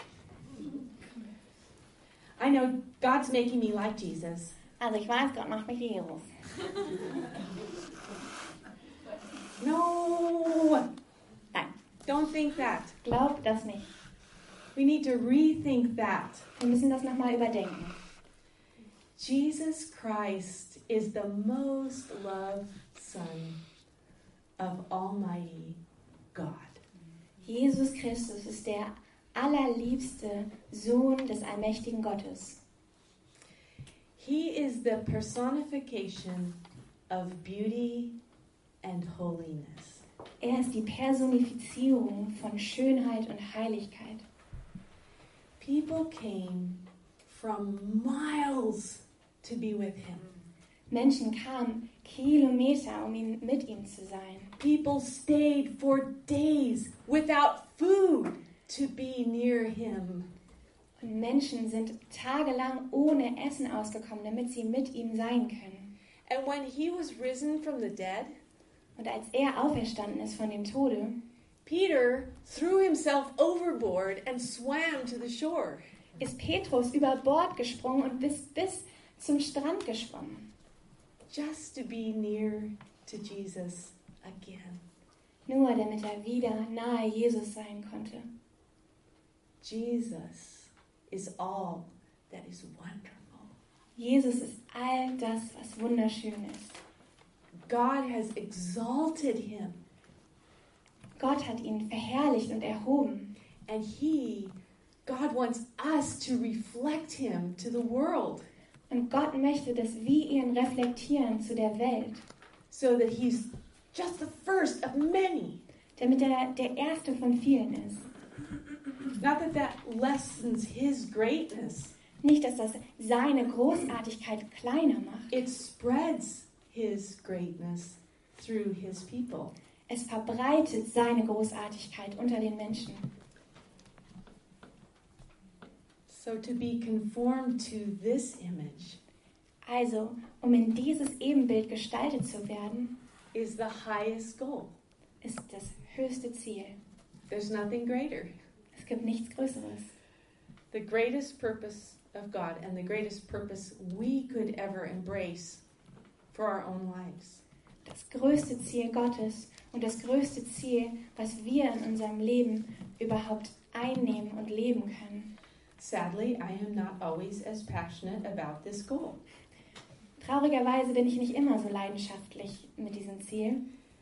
I know God's making me like Jesus. Also ich weiß, Gott macht mich Jesus. No! Nein, Don't think that. glaubt das nicht. We need to rethink that. Wir müssen das nochmal überdenken. Jesus Christ is the most loved Son of Almighty God. Jesus Christus ist der allerliebste Sohn des allmächtigen Gottes. He is the personification of beauty and holiness. Er ist die Personifizierung von Schönheit und Heiligkeit. People came from miles to be with him. Menschen kamen Kilometer, um mit ihm zu sein. People stayed for days without food to be near him. Und Menschen sind tagelang ohne Essen ausgekommen, damit sie mit ihm sein können. And when he was risen from the dead, Und als er auferstanden ist von dem Tode, Peter threw himself overboard and swam to the shore. ist Petrus über Bord gesprungen und bis zum Strand geschwommen. Just to be near to Jesus again. Nur damit er wieder nahe Jesus sein konnte. Jesus is all that is wonderful. Jesus ist all das, was wunderschön ist. God has exalted him, Gott hat ihn verherrlicht und erhoben. and God wants us to reflect him to the world Und Gott möchte, dass wir ihn reflektieren zu der Welt. so that he's just the first of many. Damit er der erste von vielen ist. Not that lessens his greatness. Nicht, dass das seine Großartigkeit kleiner macht. It spreads his greatness through his people. Es verbreitet seine Großartigkeit unter den Menschen. So to be conformed to this image Also, um in dieses Ebenbild gestaltet zu werden, is the highest goal. ist das höchste Ziel. There's nothing greater. Es gibt nichts Größeres. The greatest purpose of God and the greatest purpose we could ever embrace for our own lives. Das größte Ziel Gottes und das größte Ziel, was wir in unserem Leben überhaupt einnehmen und leben können. Sadly, I am not always as passionate about this goal. Traurigerweise bin ich nicht immer so leidenschaftlich mit diesem Ziel.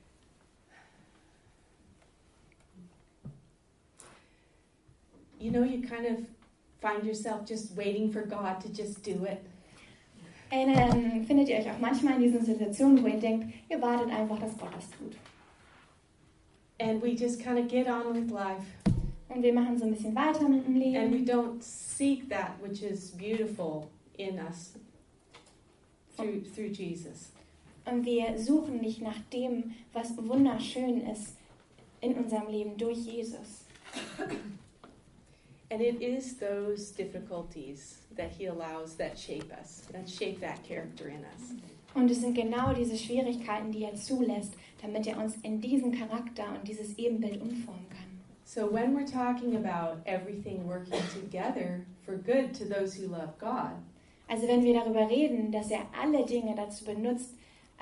You know, you kind of find yourself just waiting for God to just do it. Findet ihr euch auch manchmal in diesen Situationen, wo ihr denkt, ihr wartet einfach, dass Gott das tut. And we just kind of get on with life. Und wir machen so ein bisschen weiter mit dem And we Leben. don't seek that which is beautiful in us through Jesus. Und wir suchen nicht nach dem, was wunderschön ist in unserem Leben durch Jesus. And it is those difficulties that he allows that shape us, that shape that character in us. Und es sind genau diese Schwierigkeiten, die er zulässt, damit er uns in diesen Charakter und dieses Ebenbild umformen kann. So when we're talking about everything working together for good to those who love God, Also wenn wir darüber reden, dass er alle Dinge dazu benutzt,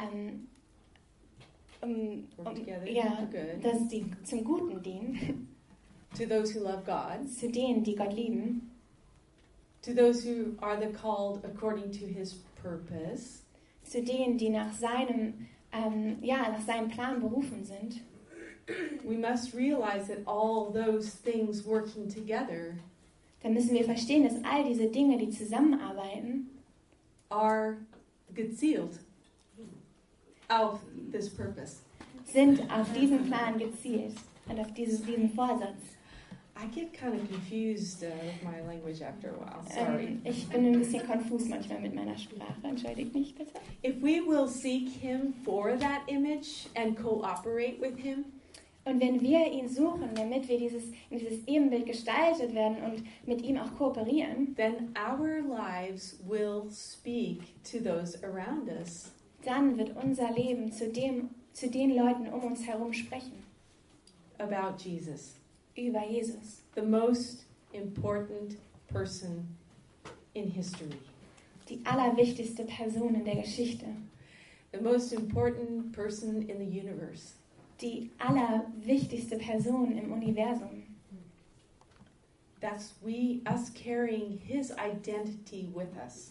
work together ja, for good, dass die zum Guten dienen, to those who love God, zu denen, die Gott lieben, to those who are the called according to his purpose, zu denen, die nach seinem Plan berufen sind, we must realize that all those things working together dann müssen wir verstehen, dass all diese Dinge, die zusammenarbeiten, are gezielt auf this purpose. sind auf diesen Plan gezielt und auf diesen Vorsatz. I get kind of confused with my language after a while. Sorry. Ich bin ein bisschen konfus manchmal mit meiner Sprache, entschuldigt mich bitte. If we will seek him for that image and cooperate with him, Und wenn wir ihn suchen, damit wir in dieses Ebenbild gestaltet werden und mit ihm auch kooperieren, then our lives will speak to those around us dann wird unser Leben zu den Leuten um uns herum sprechen. about Jesus, Über Jesus. the most important person in history, Die allerwichtigste Person in der Geschichte. the most important person in the universe. Die allerwichtigste Person im Universum. That's us carrying his identity with us.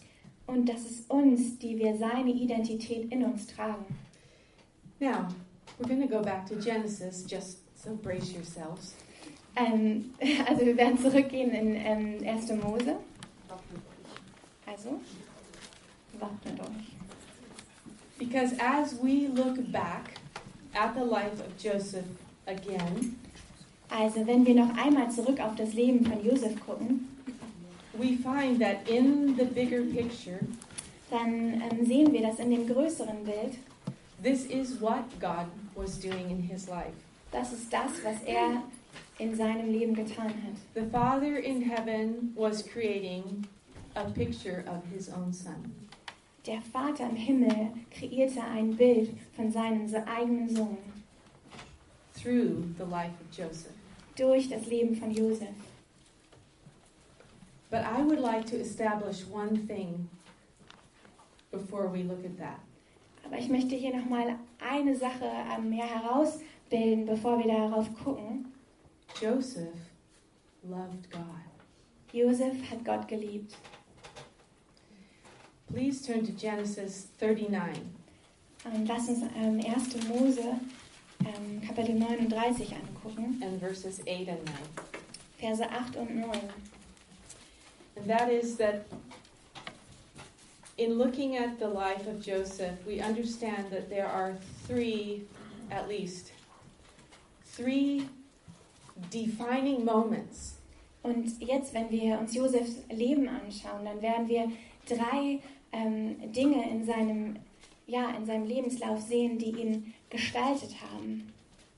und dass es uns, die wir seine Identität in uns tragen. Now, we're going to go back to Genesis, just so brace yourselves. Also wir werden zurückgehen in 1. Mose. Also, wappnet euch. Because as we look back at the life of Joseph again, Also wenn wir noch einmal zurück auf das Leben von Josef gucken, we find that in the bigger picture, dann sehen wir, dass in dem größeren Bild, this is what God was doing in his life. das ist das, was er in seinem Leben getan hat. The Father in heaven was creating a picture of his own son. Der Vater im Himmel kreierte ein Bild von seinem eigenen Sohn Through the life of Joseph. durch das Leben von Josef. But I would like to establish one thing before we look at that. Aber ich möchte hier nochmal eine Sache herausbilden, bevor wir darauf gucken. Joseph loved God. Josef hat Gott geliebt. Please turn to Genesis 39. Lass uns 1. Mose Kapitel 39 angucken, and verses 8 and 9. Verse 8 und 9. And that is that in looking at the life of Joseph, we understand that there are at least three defining moments Und jetzt, wenn wir uns Josefs Leben anschauen, dann werden wir 3 Dinge in seinem Lebenslauf sehen, die ihn gestaltet haben.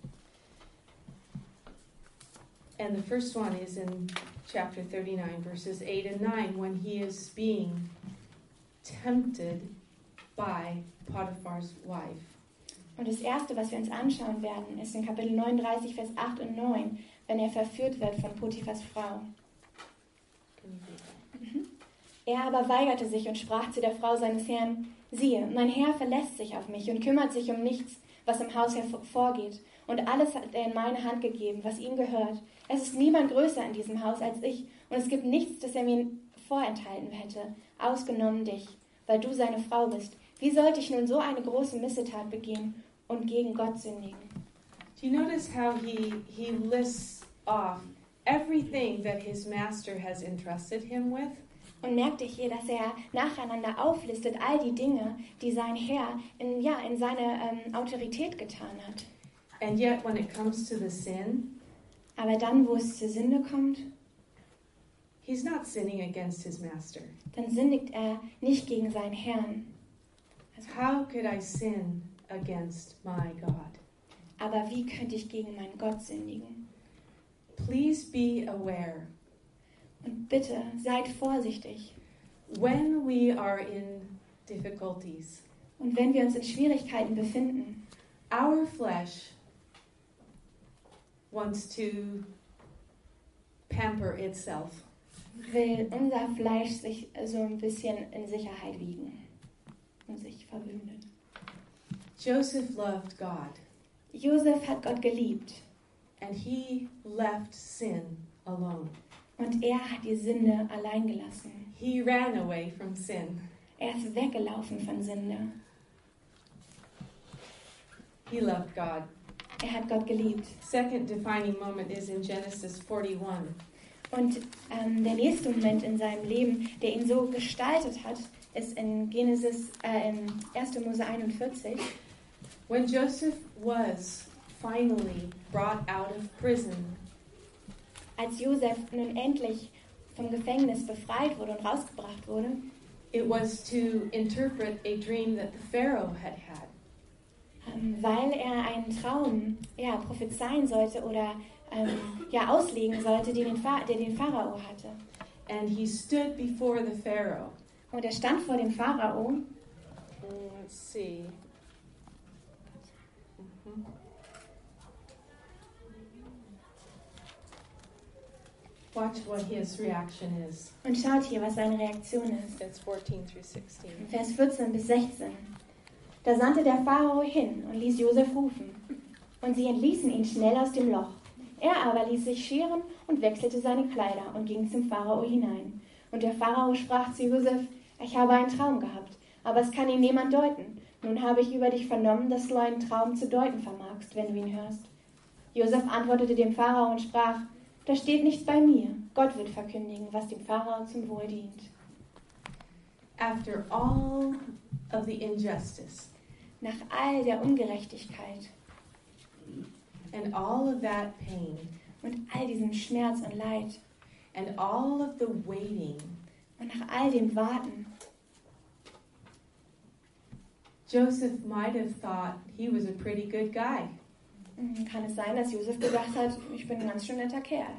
And the first one is in chapter 39, verses 8 and 9, when he is being tempted by Potiphar's wife. Und das Erste, was wir uns anschauen werden, ist in Kapitel 39, Vers 8 und 9, wenn er verführt wird von Potiphas Frau. Can you read that? Er aber weigerte sich und sprach zu der Frau seines Herrn: Siehe, mein Herr verlässt sich auf mich und kümmert sich um nichts, was im Haus hervorgeht. Und alles hat er in meine Hand gegeben, was ihm gehört. Es ist niemand größer in diesem Haus als ich, und es gibt nichts, das er mir vorenthalten hätte, ausgenommen dich, weil du seine Frau bist. Wie sollte ich nun so eine große Missetat begehen und gegen Gott sündigen? Do you notice how he lists off everything that his master has entrusted him with? Und merkt ihr hier, dass er nacheinander auflistet all die Dinge, die sein Herr in seine Autorität getan hat. And yet when it comes to the sin, Aber dann, wo es zur Sünde kommt, he's not sinning against his master. dann sündigt er nicht gegen seinen Herrn. How could I sin against my God? Aber wie könnte ich gegen meinen Gott sündigen? Please be aware. Und bitte seid vorsichtig. When we are in difficulties, Und wenn wir uns in Schwierigkeiten befinden, our flesh wants to pamper itself. will unser Fleisch sich so ein bisschen in Sicherheit wiegen und sich verwöhnen. Joseph loved God, Josef hat Gott geliebt and he left sin alone. und er hat die Sünde allein gelassen. He ran away from sin. Er ist weggelaufen von Sünde. He loved God. Er hat Gott geliebt. Second defining moment is in Genesis 41. Und der nächste Moment in seinem Leben, der ihn so gestaltet hat, ist in in 1. Mose 41. When Joseph was finally brought out of prison, Als Josef nun endlich vom Gefängnis befreit wurde und rausgebracht wurde, it was to interpret a dream that the Pharaoh had had. Weil er einen Traum prophezeien sollte oder auslegen sollte, der den Pharao hatte. And he stood before the Pharaoh. Und er stand vor dem Pharao. Let's see. Watch what his reaction is. Und schaut hier, was seine Reaktion ist. That's 14 through 16. Vers 14 bis 16. Da sandte der Pharao hin und ließ Josef rufen. Und sie entließen ihn schnell aus dem Loch. Er aber ließ sich scheren und wechselte seine Kleider und ging zum Pharao hinein. Und der Pharao sprach zu Josef: Ich habe einen Traum gehabt, aber es kann ihn niemand deuten. Nun habe ich über dich vernommen, dass du einen Traum zu deuten vermagst, wenn du ihn hörst. Josef antwortete dem Pharao und sprach, da steht nichts bei mir. Gott wird verkündigen, was dem Pharao zum Wohl dient. After all of the injustice Nach all der Ungerechtigkeit and all of that pain und all diesem Schmerz und Leid and all of the waiting, und nach all dem Warten, Joseph might have thought he was a pretty good guy. kann es sein, dass Josef gedacht hat, ich bin ein ganz schön netter Kerl.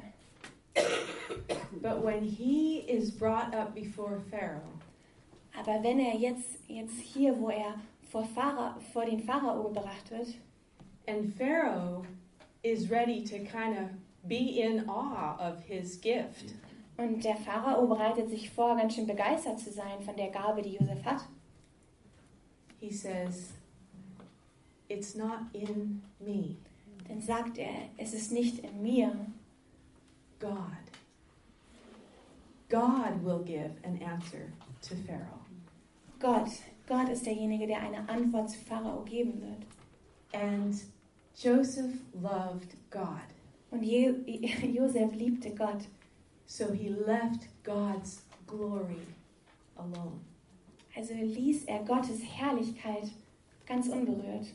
But when he is brought up before Pharaoh, Aber wenn er jetzt hier, wo er vor den Pharao gebracht wird, and Pharaoh is ready to kind of be in awe of his gift, und der Pharao bereitet sich vor, ganz schön begeistert zu sein von der Gabe, die Josef hat, he says, it's not in me, dann sagt er, es ist nicht in mir. God. God will give an answer to Pharaoh. Gott ist derjenige, der eine Antwort zu Pharao geben wird. And Joseph loved God. Und Josef liebte Gott. So he left God's glory alone. Also ließ er Gottes Herrlichkeit ganz unberührt.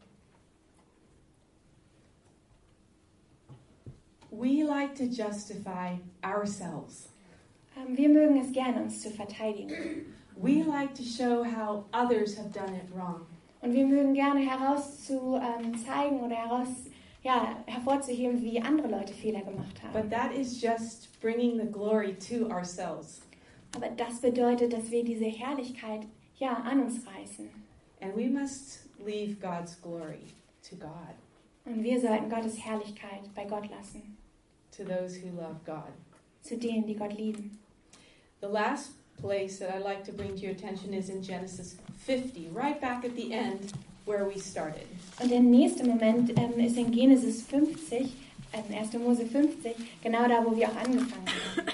We like to justify ourselves. Wir mögen es gerne, uns zu verteidigen. We like to show how others have done it wrong. Und wir mögen gerne zeigen oder hervorzuheben, wie andere Leute Fehler gemacht haben. But that is just bringing the glory to ourselves. Aber das bedeutet, dass wir diese Herrlichkeit an uns reißen. And we must leave God's glory to God, Und wir sollten Gottes Herrlichkeit bei Gott lassen. to those who love God. Zu denen, die Gott lieben. The last place that I'd like to bring to your attention is in Genesis 50, right back at the end where we started. Und der nächste Moment ist in Genesis 50, 1. Mose 50, genau da, wo wir auch angefangen haben.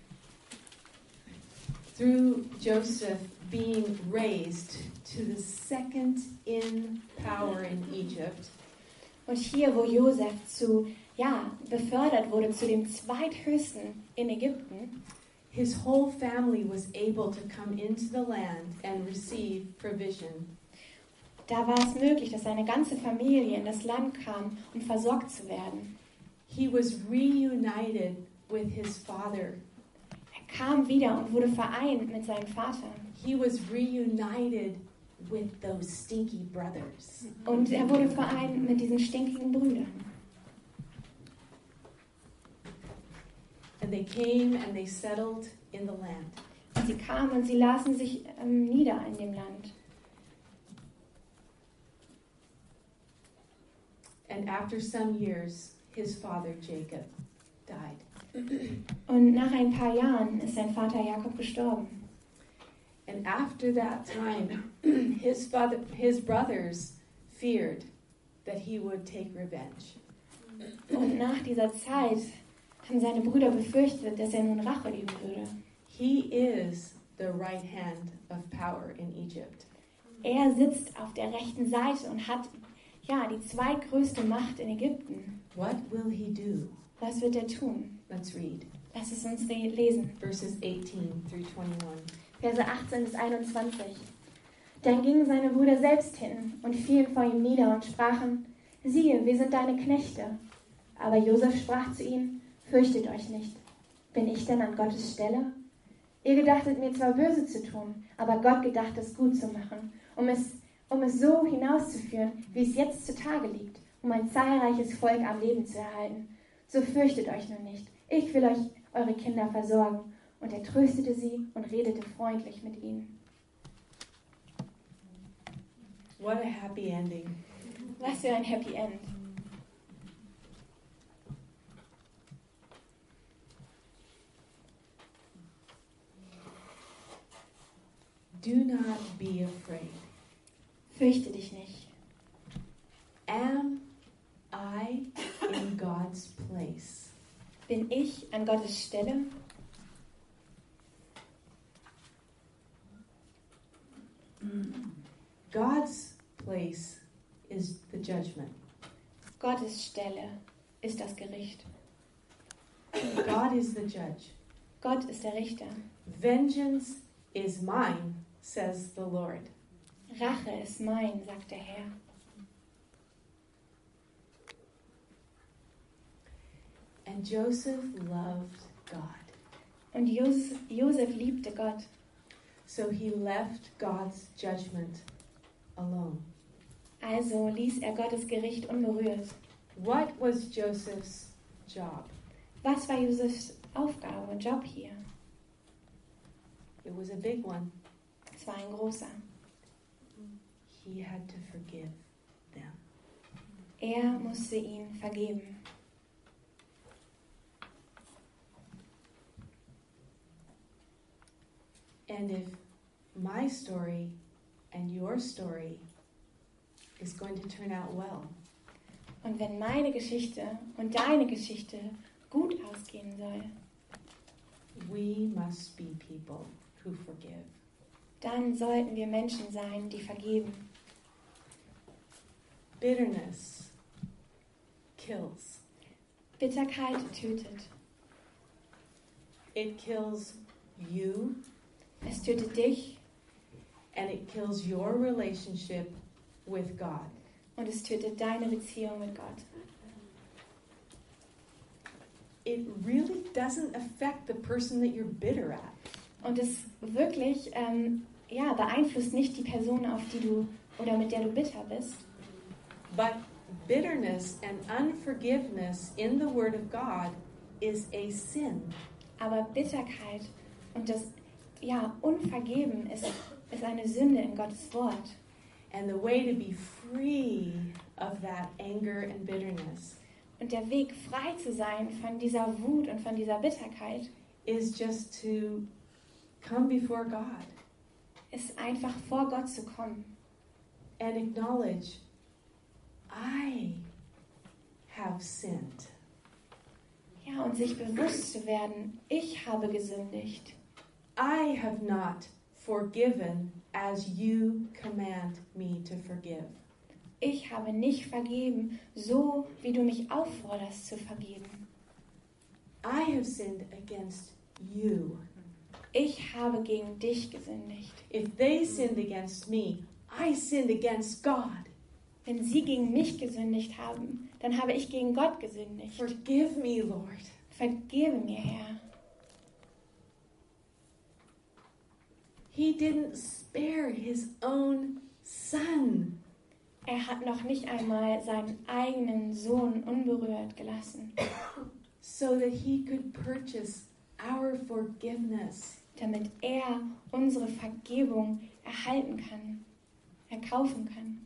Through Joseph being raised to the second in power in Egypt, Und hier, wo Josef befördert wurde zu dem zweithöchsten in Ägypten, his whole family was able to come into the land and receive provision. da war es möglich, dass seine ganze Familie in das Land kam, um versorgt zu werden. He was reunited with his father. Er kam wieder und wurde vereint mit seinem Vater. He was reunited with those stinky brothers. Und er wurde vereint mit diesen stinkigen Brüdern. And they came and they settled in the land. Und sie kamen und sie lasen sich nieder in dem Land. And after some years, his father Jacob died. Und nach ein paar Jahren ist sein Vater Jakob gestorben. And after that time, his brothers feared that he would take revenge. Und nach dieser Zeit haben seine Brüder befürchtet, dass er nun Rache üben würde. He is the right hand of power in Egypt. Er sitzt auf der rechten Seite und hat die zweitgrößte Macht in Ägypten. What will he do? Was wird er tun? Let's read. Lass es uns lesen. Verses 18 through 21. Verse 18 bis 21. Dann gingen seine Brüder selbst hin und fielen vor ihm nieder und sprachen, siehe, wir sind deine Knechte. Aber Josef sprach zu ihnen, fürchtet euch nicht. Bin ich denn an Gottes Stelle? Ihr gedachtet mir zwar böse zu tun, aber Gott gedacht es gut zu machen, um es so hinauszuführen, wie es jetzt zutage liegt, um ein zahlreiches Volk am Leben zu erhalten. So fürchtet euch nun nicht. Ich will euch eure Kinder versorgen. Und er tröstete sie und redete freundlich mit ihnen. What a happy ending. Was für ein Happy End. Do not be afraid. Fürchte dich nicht. Am I in God's place? Bin ich an Gottes Stelle? God's place is the judgment. Gottes Stelle ist das Gericht. God is the judge. Gott ist der Richter. Vengeance is mine, says the Lord. Rache ist mein, sagt der Herr. And Joseph loved God. Und Josef liebte Gott. So he left God's judgment alone. Also ließ er Gottes Gericht unberührt. What was Joseph's job? Was war Josefs Aufgabe und Job hier? It was a big one. Es war ein großer. He had to forgive them. Er musste ihn vergeben. And if my story and your story is going to turn out well, Und wenn meine Geschichte und deine Geschichte gut ausgehen soll, we must be people who forgive. dann sollten wir Menschen sein, die vergeben. Bitterness kills. Bitterkeit tötet. It kills you, Es tötet dich and it kills your relationship with God. und es tötet deine Beziehung mit Gott. It really doesn't affect the person that you're bitter at. Und es wirklich beeinflusst nicht die Person, auf die du oder mit der du bitter bist. But bitterness and unforgiveness in the Word of God is a sin. Aber Bitterkeit und das Unvergeben ist eine Sünde in Gottes Wort. And the way to be free of that anger and bitterness Und der Weg, frei zu sein von dieser Wut und von dieser Bitterkeit, is just to come before God ist einfach vor Gott zu kommen and acknowledge, I have sinned. Ja, und sich bewusst zu werden, ich habe gesündigt. I have not forgiven as you command me to forgive. Ich habe nicht vergeben, so wie du mich aufforderst zu vergeben. I have sinned against you. Ich habe gegen dich gesündigt. If they sinned against me, I sinned against God. Wenn sie gegen mich gesündigt haben, dann habe ich gegen Gott gesündigt. Forgive me, Lord. Vergebe mir, Herr. He didn't spare his own son. Er hat noch nicht einmal seinen eigenen Sohn unberührt gelassen, So that he could purchase our forgiveness. damit er unsere Vergebung erhalten kann, erkaufen kann.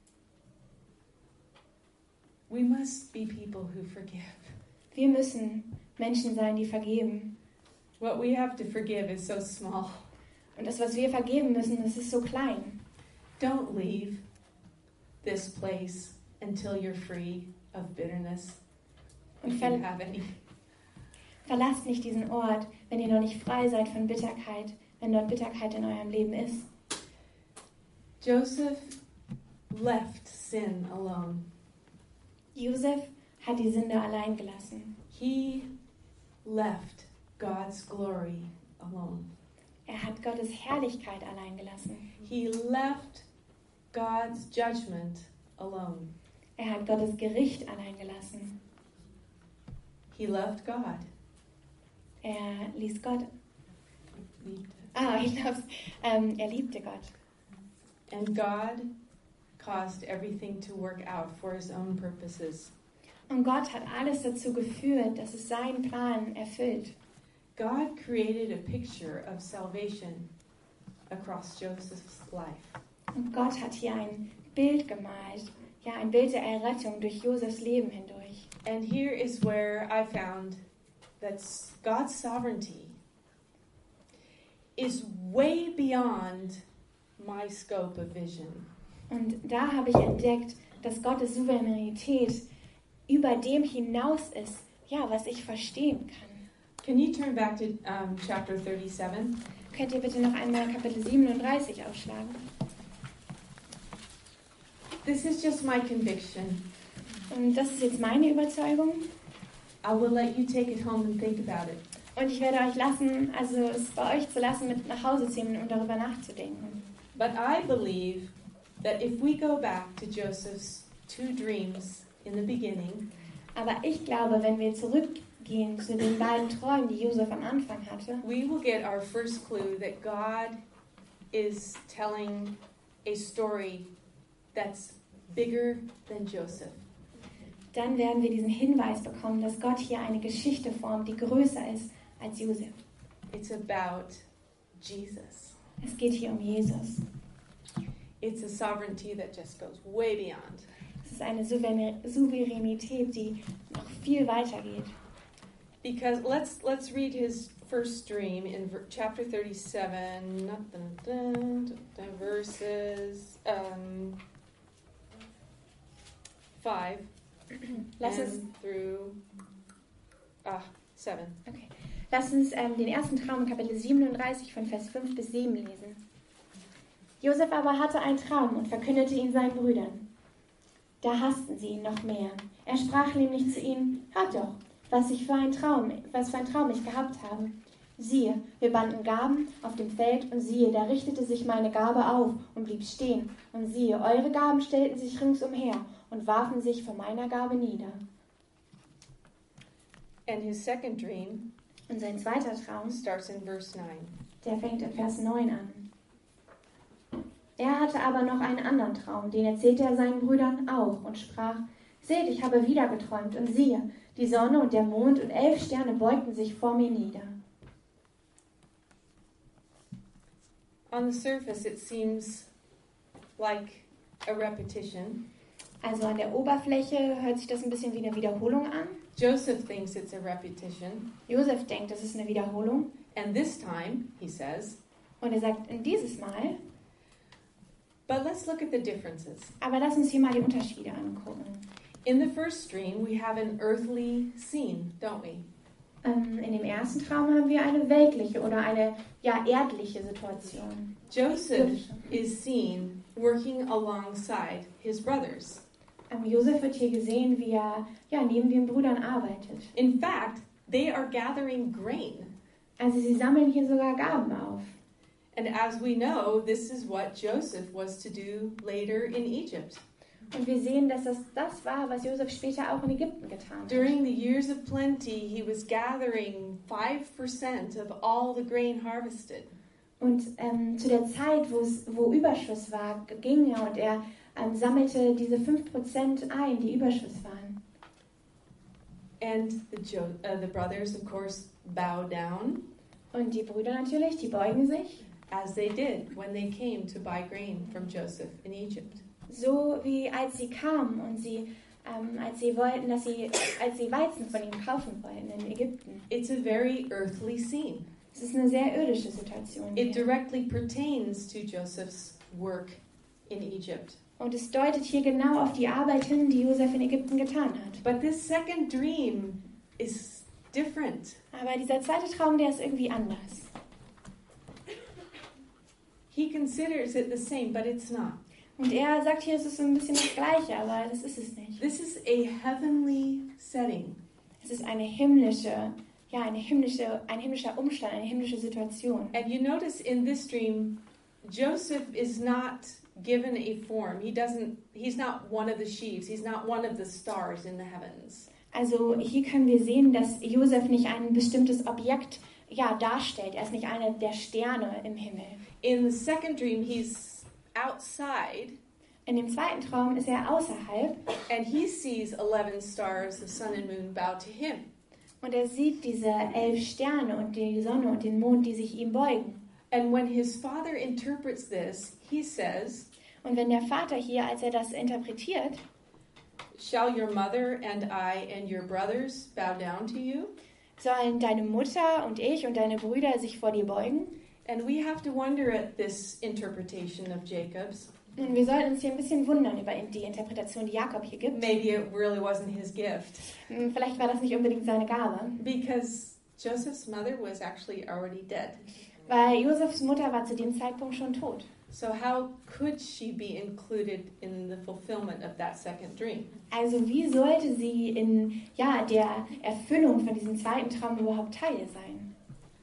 We must be people who forgive. Wir müssen Menschen sein, die vergeben. What we have to forgive is so small. Und das, was wir vergeben müssen, das ist so klein. Don't leave this place until you're free of bitterness. Und If you have any. verlasst nicht diesen Ort, wenn ihr noch nicht frei seid von Bitterkeit, wenn dort Bitterkeit in eurem Leben ist. Joseph left sin alone. Josef hat die Sünde allein gelassen. He left God's glory alone. Er hat Gottes Herrlichkeit allein gelassen. He left God's judgment alone. Er hat Gottes Gericht allein gelassen. He loved God. Er ließ Gott. Liebte. Ich glaube, er liebte Gott. And God caused everything to work out for his own purposes. Und Gott hat alles dazu geführt, dass es seinen Plan erfüllt. God created a picture of salvation across Joseph's life. Und Gott hat hier ein Bild gemalt, ein Bild der Errettung durch Josefs Leben hindurch. And here is where I found that God's sovereignty is way beyond my scope of vision. Und da habe ich entdeckt, dass Gottes Souveränität über dem hinaus ist, was ich verstehen kann. Can you turn back to chapter 37? Könnt ihr bitte noch einmal Kapitel 37 aufschlagen? This is just my conviction. Und das ist jetzt meine Überzeugung. I will let you take it home and think about it. Und ich werde euch lassen, also es bei euch zu lassen, mit nach Hause zu nehmen und darüber nachzudenken. But I believe that if we go back to Joseph's 2 dreams in the beginning, Aber ich glaube, wenn wir zurückgehen zu den beiden Träumen, die Josef am Anfang hatte, we will get our first clue that God is telling a story that's bigger than Joseph. dann werden wir diesen Hinweis bekommen, dass Gott hier eine Geschichte formt, die größer ist als Josef. It's about Jesus. Es geht hier um Jesus. It's a sovereignty that just goes way beyond. Es ist eine Souveränität, die noch viel weiter geht. Because let's read his first dream in chapter 37, verses 5 Lass uns, through 7. okay. Lass uns den ersten Traum in Kapitel 37 von Vers 5 bis 7 lesen. Josef aber hatte einen Traum und verkündete ihn seinen Brüdern. Da hassten sie ihn noch mehr. Er sprach nämlich zu ihnen: Hört doch, was für ein Traum ich gehabt habe. Siehe, wir banden Gaben auf dem Feld, und siehe, da richtete sich meine Gabe auf und blieb stehen. Und siehe, eure Gaben stellten sich ringsumher und warfen sich vor meiner Gabe nieder. And his second dream Und sein zweiter Traum, starts in verse 9. der fängt in Vers 9 an. Er hatte aber noch einen anderen Traum, den erzählte er seinen Brüdern auch und sprach: Seht, ich habe wieder geträumt, und siehe, die Sonne und der Mond und 11 Sterne beugten sich vor mir nieder. On the surface, it seems like a repetition. Also an der Oberfläche hört sich das ein bisschen wie eine Wiederholung an. Joseph thinks it's a repetition. Josef denkt, das ist eine Wiederholung. And this time, he says, Und er sagt, in dieses Mal, but let's look at the differences. aber lass uns hier mal die Unterschiede angucken. In the first dream, we have an earthly scene, don't we? In dem ersten Traum haben wir eine weltliche oder eine erdliche Situation. Joseph is seen working alongside his brothers. Josef wird hier gesehen, wie er neben den Brüdern arbeitet. In fact, they are gathering grain. Also sie sammeln hier sogar Gaben auf. And as we know, this is what Joseph was to do later in Egypt. Und wir sehen, dass das war, was Josef später auch in Ägypten getan hat. During the years of plenty, he was gathering 5% of all the grain harvested. Und zu der Zeit, wo Überschuss war, ging er und er sammelte diese 5% ein, die Überschuss waren. And the brothers, of course, bow down, Und die Brüder natürlich, die beugen sich, as they did when they came to buy grain from Joseph in Egypt. so wie als sie kamen und als sie Weizen von ihm kaufen wollten in Ägypten. It's a very earthly scene. Es ist eine sehr irdische Situation It hier. directly pertains to Joseph's work in Egypt. Und es deutet hier genau auf die Arbeit hin, die Josef in Ägypten getan hat. But this second dream is different. Aber dieser zweite Traum, der ist irgendwie anders. He considers it the same, but it's not. Und er sagt hier, es ist so ein bisschen das Gleiche, aber das ist es nicht. This is a heavenly setting. Es ist ein himmlischer Umstand, eine himmlische Situation. And you notice in this dream, Joseph is not given a form. He's not one of the sheaves. He's not one of the stars in the heavens. Also hier können wir sehen, dass Josef nicht ein bestimmtes Objekt darstellt. Er ist nicht einer der Sterne im Himmel. In the second dream, he's outside. In dem zweiten Traum ist er außerhalb And he sees 11 stars, the sun and moon bow to him. und er sieht diese 11 Sterne und die Sonne und den Mond, die sich ihm beugen. And when his father interprets this, he says, Und wenn der Vater hier, als er das interpretiert, shall your mother and I and your brothers bow down to you? sollen deine Mutter und ich und deine Brüder sich vor dir beugen? And we have to wonder at this interpretation of Jacob's. Und wir sollten uns hier ein bisschen wundern über die Interpretation, die Jakob hier gibt. Maybe it really wasn't his gift. Vielleicht war das nicht unbedingt seine Gabe, Because Joseph's mother was actually already dead. weil Josefs Mutter war zu dem Zeitpunkt schon tot. So how could she be included in the fulfillment of that second dream? Also wie sollte sie in der Erfüllung von diesem zweiten Traum überhaupt Teil sein?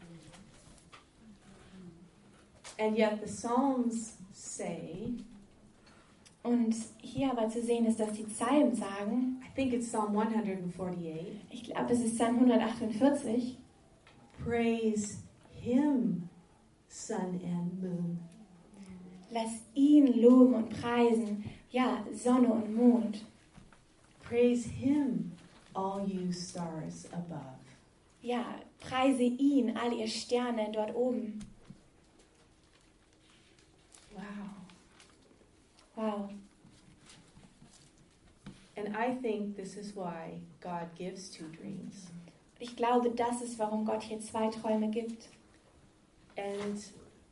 And yet the Psalms say, Und hier aber zu sehen ist, dass die Psalmen sagen, I think it's Psalm 148, ich glaube, es ist Psalm 148, praise him, sun and moon. lasst ihn loben und preisen, Sonne und Mond. Praise him, all you stars above. Ja, preise ihn, all ihr Sterne dort oben. Wow. Wow. And I think this is why God gives two dreams. Ich glaube, das ist, warum Gott hier zwei Träume gibt. And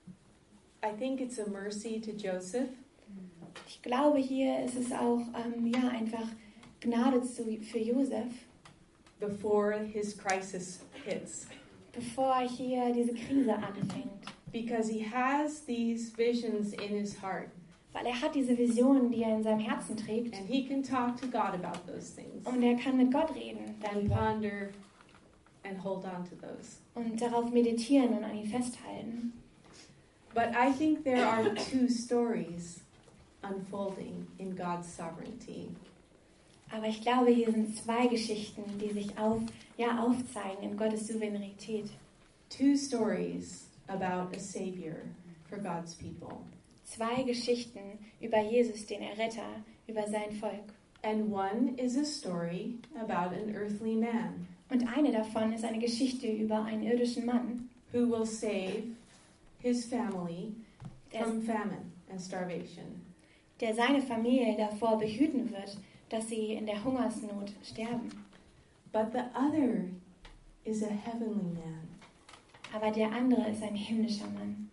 I think it's a mercy to Joseph Ich glaube, hier ist es auch einfach Gnade für Josef, before his crisis hits. bevor hier diese Krise anfängt. Because he has these visions in his heart. Weil er hat diese Visionen, die er in seinem Herzen trägt. And he can talk to God about those things. Und er kann mit Gott reden And darüber. ponder and hold on to those. Und darauf meditieren und an ihn festhalten. But I think there are two stories unfolding in God's sovereignty. Aber ich glaube, hier sind zwei Geschichten, die sich aufzeigen in Gottes Souveränität. Two stories about a Savior for God's people. Zwei Geschichten über Jesus, den Erretter, über sein Volk. And one is a story about an earthly man Und eine davon ist eine Geschichte über einen irdischen Mann, who will save his family der, from famine and starvation. der seine Familie davor behüten wird, dass sie in der Hungersnot sterben. But the other is a heavenly man. Aber der andere ist ein himmlischer Mann.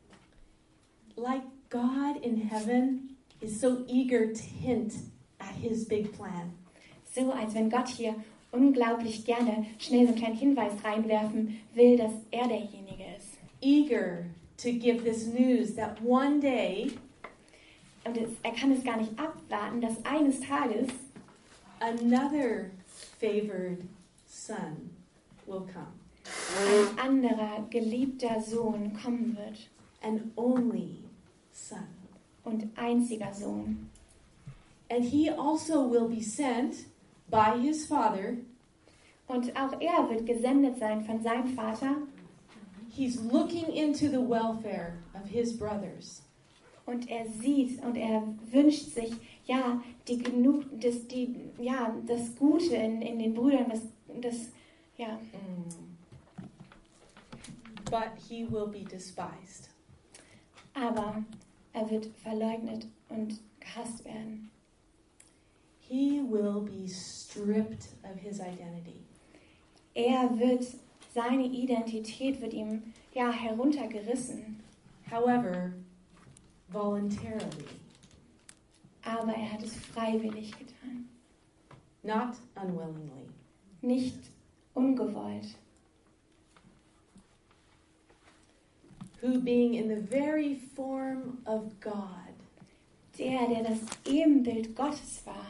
Like God in heaven is so eager to hint at his big plan. So, als wenn Gott hier unglaublich gerne schnell so einen kleinen Hinweis reinwerfen will, dass er derjenige ist. Eager to give this news that one day Und er kann es gar nicht abwarten, dass eines Tages another favored son will come. ein anderer geliebter Sohn kommen wird. An only son. Und einziger Sohn. And he also will be sent by his father. Und auch er wird gesendet sein von seinem Vater. He's looking into the welfare of his brothers. Und er sieht und er wünscht sich, das Gute in den Brüdern, But he will be despised. Aber er wird verleugnet und gehasst werden. He will be stripped of his identity. Seine Identität wird ihm heruntergerissen. However, voluntarily, Aber er hat es freiwillig getan. not unwillingly. Nicht ungewollt. Who, being in the very form of God, Der das Ebenbild Gottes war,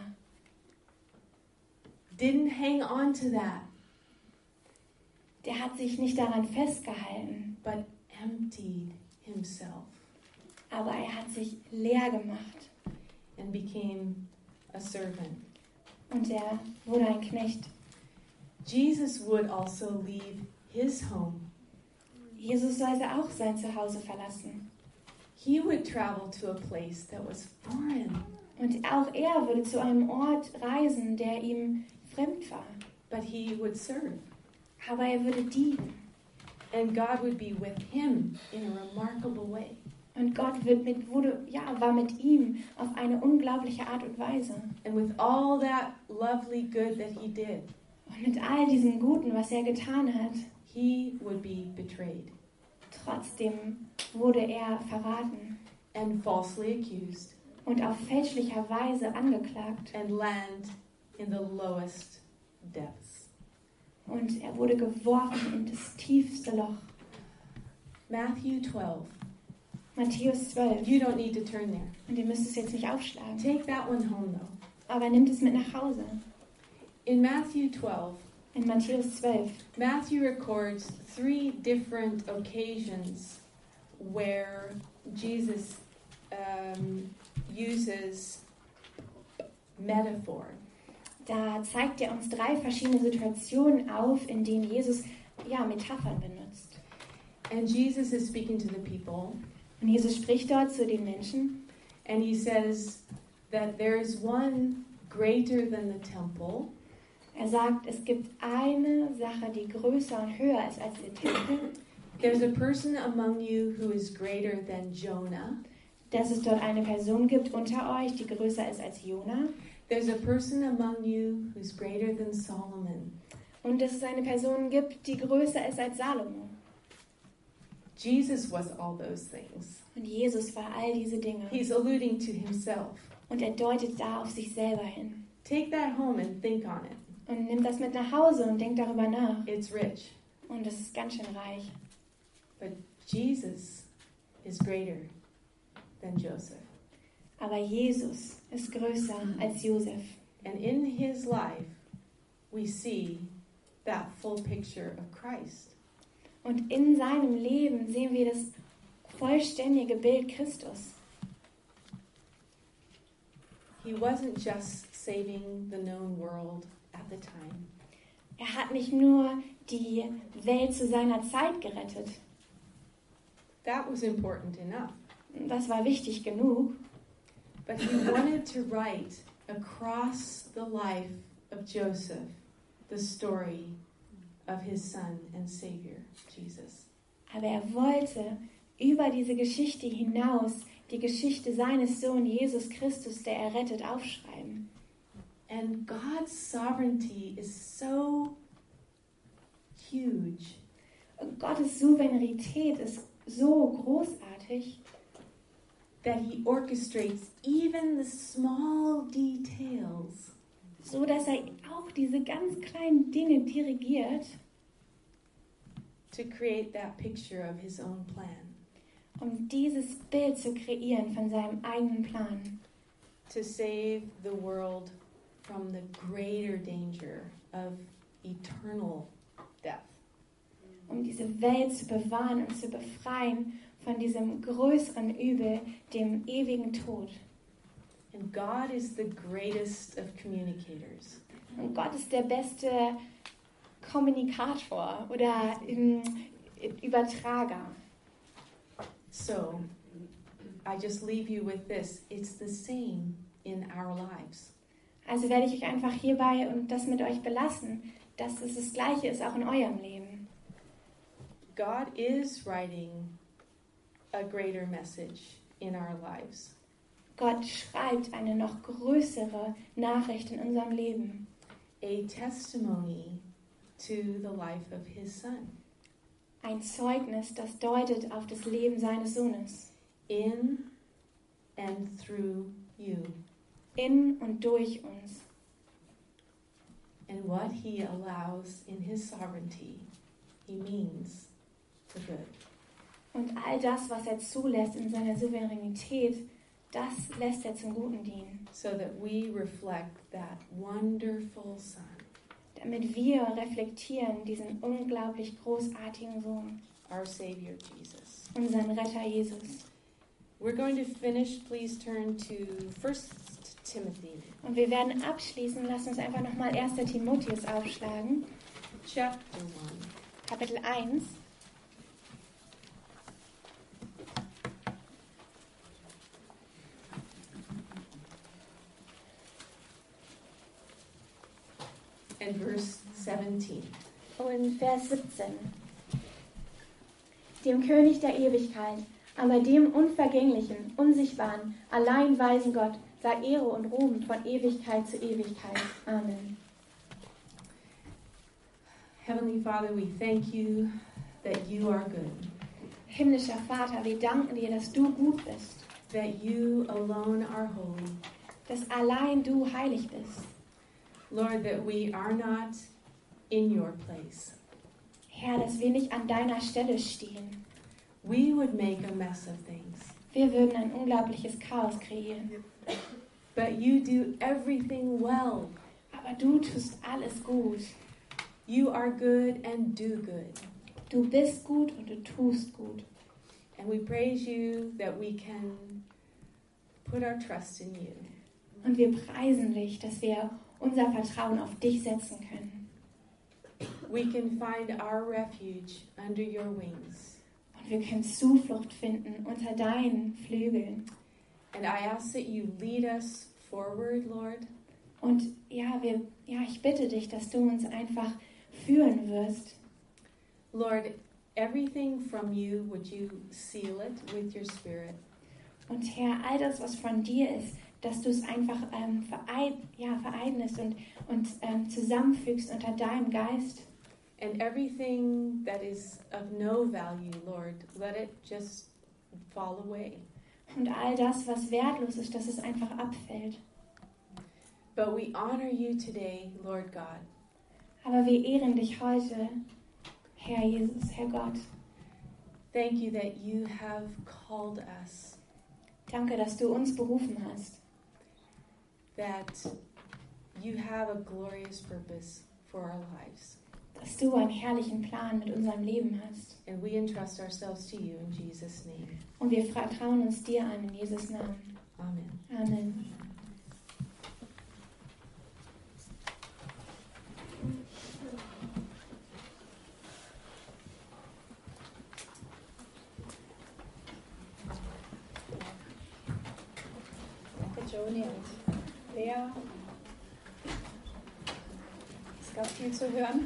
didn't hang on to that, der hat sich nicht daran festgehalten, but emptied himself aber er hat sich leer gemacht and became a servant. und er wurde ein Knecht. Jesus would also leave his home. Jesus sollte auch sein Zuhause verlassen. He would travel to a place that was foreign, Und auch er würde zu einem Ort reisen, der ihm fremd war. but he would serve. Aber er würde dienen. And God would be with him in a remarkable way. Und Gott war mit ihm auf eine unglaubliche Art und Weise. And with all that lovely good that he did, Und mit all diesem Guten, was er getan hat, he would be betrayed trotzdem wurde er verraten and falsely accused und auf fälschlicher Weise angeklagt. and land in the lowest depths. Und er wurde geworfen in das tiefste Loch. Matthew 12. Matthäus 12. You don't need to turn there. Und ihr müsst es jetzt nicht aufschlagen. Take that one home though. Aber nehmt es mit nach Hause. In Matthew 12, In Matthäus 12 Matthew records 3 different occasions where Jesus uses metaphor. Da zeigt er uns 3 verschiedene Situationen auf, in denen Jesus Metaphern benutzt. And Jesus is speaking to the people, Und Jesus spricht dort zu den Menschen and he says that there is one greater than the temple. Er sagt, es gibt eine Sache, die größer und höher ist als der Tempel. There's a person among you who is greater than Jonah. Dass es dort eine Person gibt unter euch, die größer ist als Jona. There's a person among you who's greater than Solomon. Und dass es eine Person gibt, die größer ist als Salomo. Jesus was all those things. Und Jesus war all diese Dinge. He's alluding to himself. Und er deutet da auf sich selber hin. Take that home and think on it. Und nimmt das mit nach Hause und denkt darüber nach. It's rich. Und das ist ganz schön reich. But Jesus is greater than Joseph. Aber Jesus ist größer als Josef. And in his life, we see that full picture of Christ. Und in seinem Leben sehen wir das vollständige Bild Christus. He wasn't just saving the known world at the time. Er hat nicht nur die Welt zu seiner Zeit gerettet. That was important enough. Das war wichtig genug. But he wanted to write across the life of Joseph the story of his son and Savior, Jesus. Aber er wollte über diese Geschichte hinaus die Geschichte seines Sohnes Jesus Christus, der er rettet, aufschreiben. And God's sovereignty is so huge. Und Gottes Souveränität ist so großartig, That he orchestrates even the small details so dass er auch diese ganz kleinen Dinge dirigiert, to create that picture of his own plan. um dieses Bild zu kreieren von seinem eigenen Plan. To save the world from the greater danger of eternal death. Um diese Welt zu bewahren und zu befreien von diesem größeren Übel, dem ewigen Tod. And God is the greatest of communicators. Und Gott ist der beste Kommunikator oder Übertrager. So, I just leave you with this. It's the same in our lives. Also werde ich euch einfach hierbei und das mit euch belassen, dass es das Gleiche ist auch in eurem Leben. God is writing a greater message in our lives. Gott schreibt eine noch größere Nachricht in unserem Leben. A testimony to the life of his son. Ein Zeugnis, das deutet auf das Leben seines Sohnes. In and through you. In und durch uns. And what he allows in his sovereignty, he means for good. Und all das, was er zulässt in seiner Souveränität, das lässt er zum Guten dienen. So that we reflect that wonderful son. Damit wir reflektieren diesen unglaublich großartigen Sohn, Our Savior, Jesus. unseren Retter Jesus. We're going to finish. Please turn to 1 Timothy, Und wir werden abschließen. Lasst uns einfach nochmal 1. Timotheus aufschlagen. chapter 1. Kapitel 1. And verse 17. Und Vers 17. Dem König der Ewigkeit, aber dem Unvergänglichen, Unsichtbaren, allein weisen Gott, sei Ehre und Ruhm von Ewigkeit zu Ewigkeit. Amen. Heavenly Father, we thank you that you are good, Himmlischer Vater, wir danken dir, dass du gut bist, that you alone are holy. dass allein du heilig bist. Lord, that we are not in your place. Herr, dass wir nicht an deiner Stelle stehen. we would make a mess of things. Wir würden ein unglaubliches Chaos kreieren. But you do everything well. Aber du tust alles gut. You are good and do good. Du bist gut und du tust gut. And we praise you that we can put our trust in you. Und wir preisen dich, dass wir unser Vertrauen auf dich setzen können. We can find our refuge under your wings. Und wir können Zuflucht finden unter deinen Flügeln. And I ask that you lead us forward, Lord. Und ich bitte dich, dass du uns einfach führen wirst. Lord, everything from you, would you seal it with your Spirit? Und Herr, all das, was von dir ist, dass du es einfach vereidnest und zusammenfügst unter deinem Geist. And everything that is of no value, Lord, let it just fall away. Und all das, was wertlos ist, dass es einfach abfällt. But we honor you today, Lord God. Aber wir ehren dich heute, Herr Jesus, Herr Gott. Thank you that you have called us, Danke, dass du uns berufen hast. that you have a glorious purpose for our lives. Dass du einen herrlichen Plan mit unserem Leben hast. And we entrust ourselves to you in Jesus' name. Und wir vertrauen uns dir an, in Jesus' Namen. Amen. Amen. Danke, Joni und Lea. Es gab viel zu hören.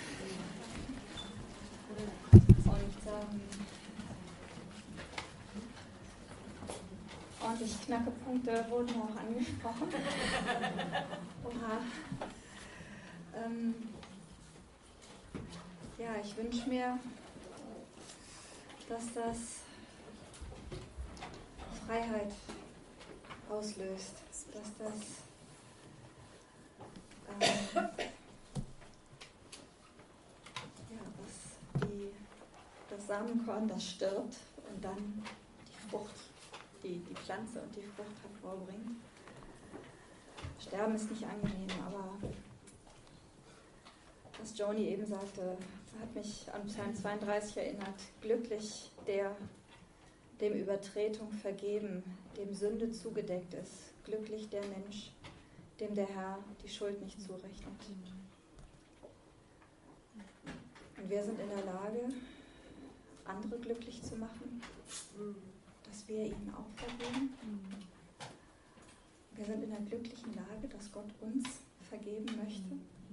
Und ordentlich knacke Punkte wurden auch angesprochen. Oha. Ich wünsche mir, dass das Freiheit auslöst, dass das Samenkorn, das stirbt und dann die Frucht, die Pflanze und die Frucht hervorbringt. Sterben ist nicht angenehm, aber was Joni eben sagte, hat mich an Psalm 32 erinnert. Glücklich der, dem Übertretung vergeben, dem Sünde zugedeckt ist. Glücklich der Mensch, dem der Herr die Schuld nicht zurechnet. Und wir sind in der Lage, andere glücklich zu machen, dass wir ihnen auch vergeben. Wir sind in der glücklichen Lage, dass Gott uns vergeben möchte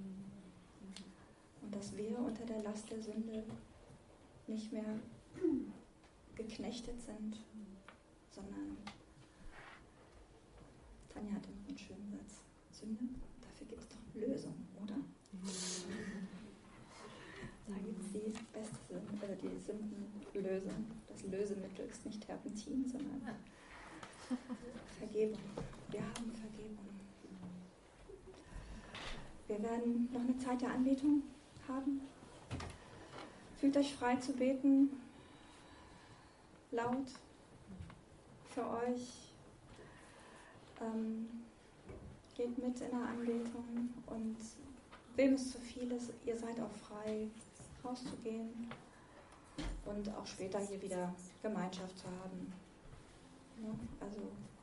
und dass wir unter der Last der Sünde nicht mehr geknechtet sind, sondern Tanja hat immer einen schönen Satz. Sünde, dafür gibt es doch Lösung, oder? Da gibt es die beste die Sündenlösung. Das Lösemittel ist nicht Terpentin, sondern Vergebung. Wir haben Vergebung. Wir werden noch eine Zeit der Anbetung haben. Fühlt euch frei zu beten, laut für euch. Geht mit in der Anbetung und wem es zu viel ist, ihr seid auch frei, rauszugehen und auch später hier wieder Gemeinschaft zu haben. Ja, also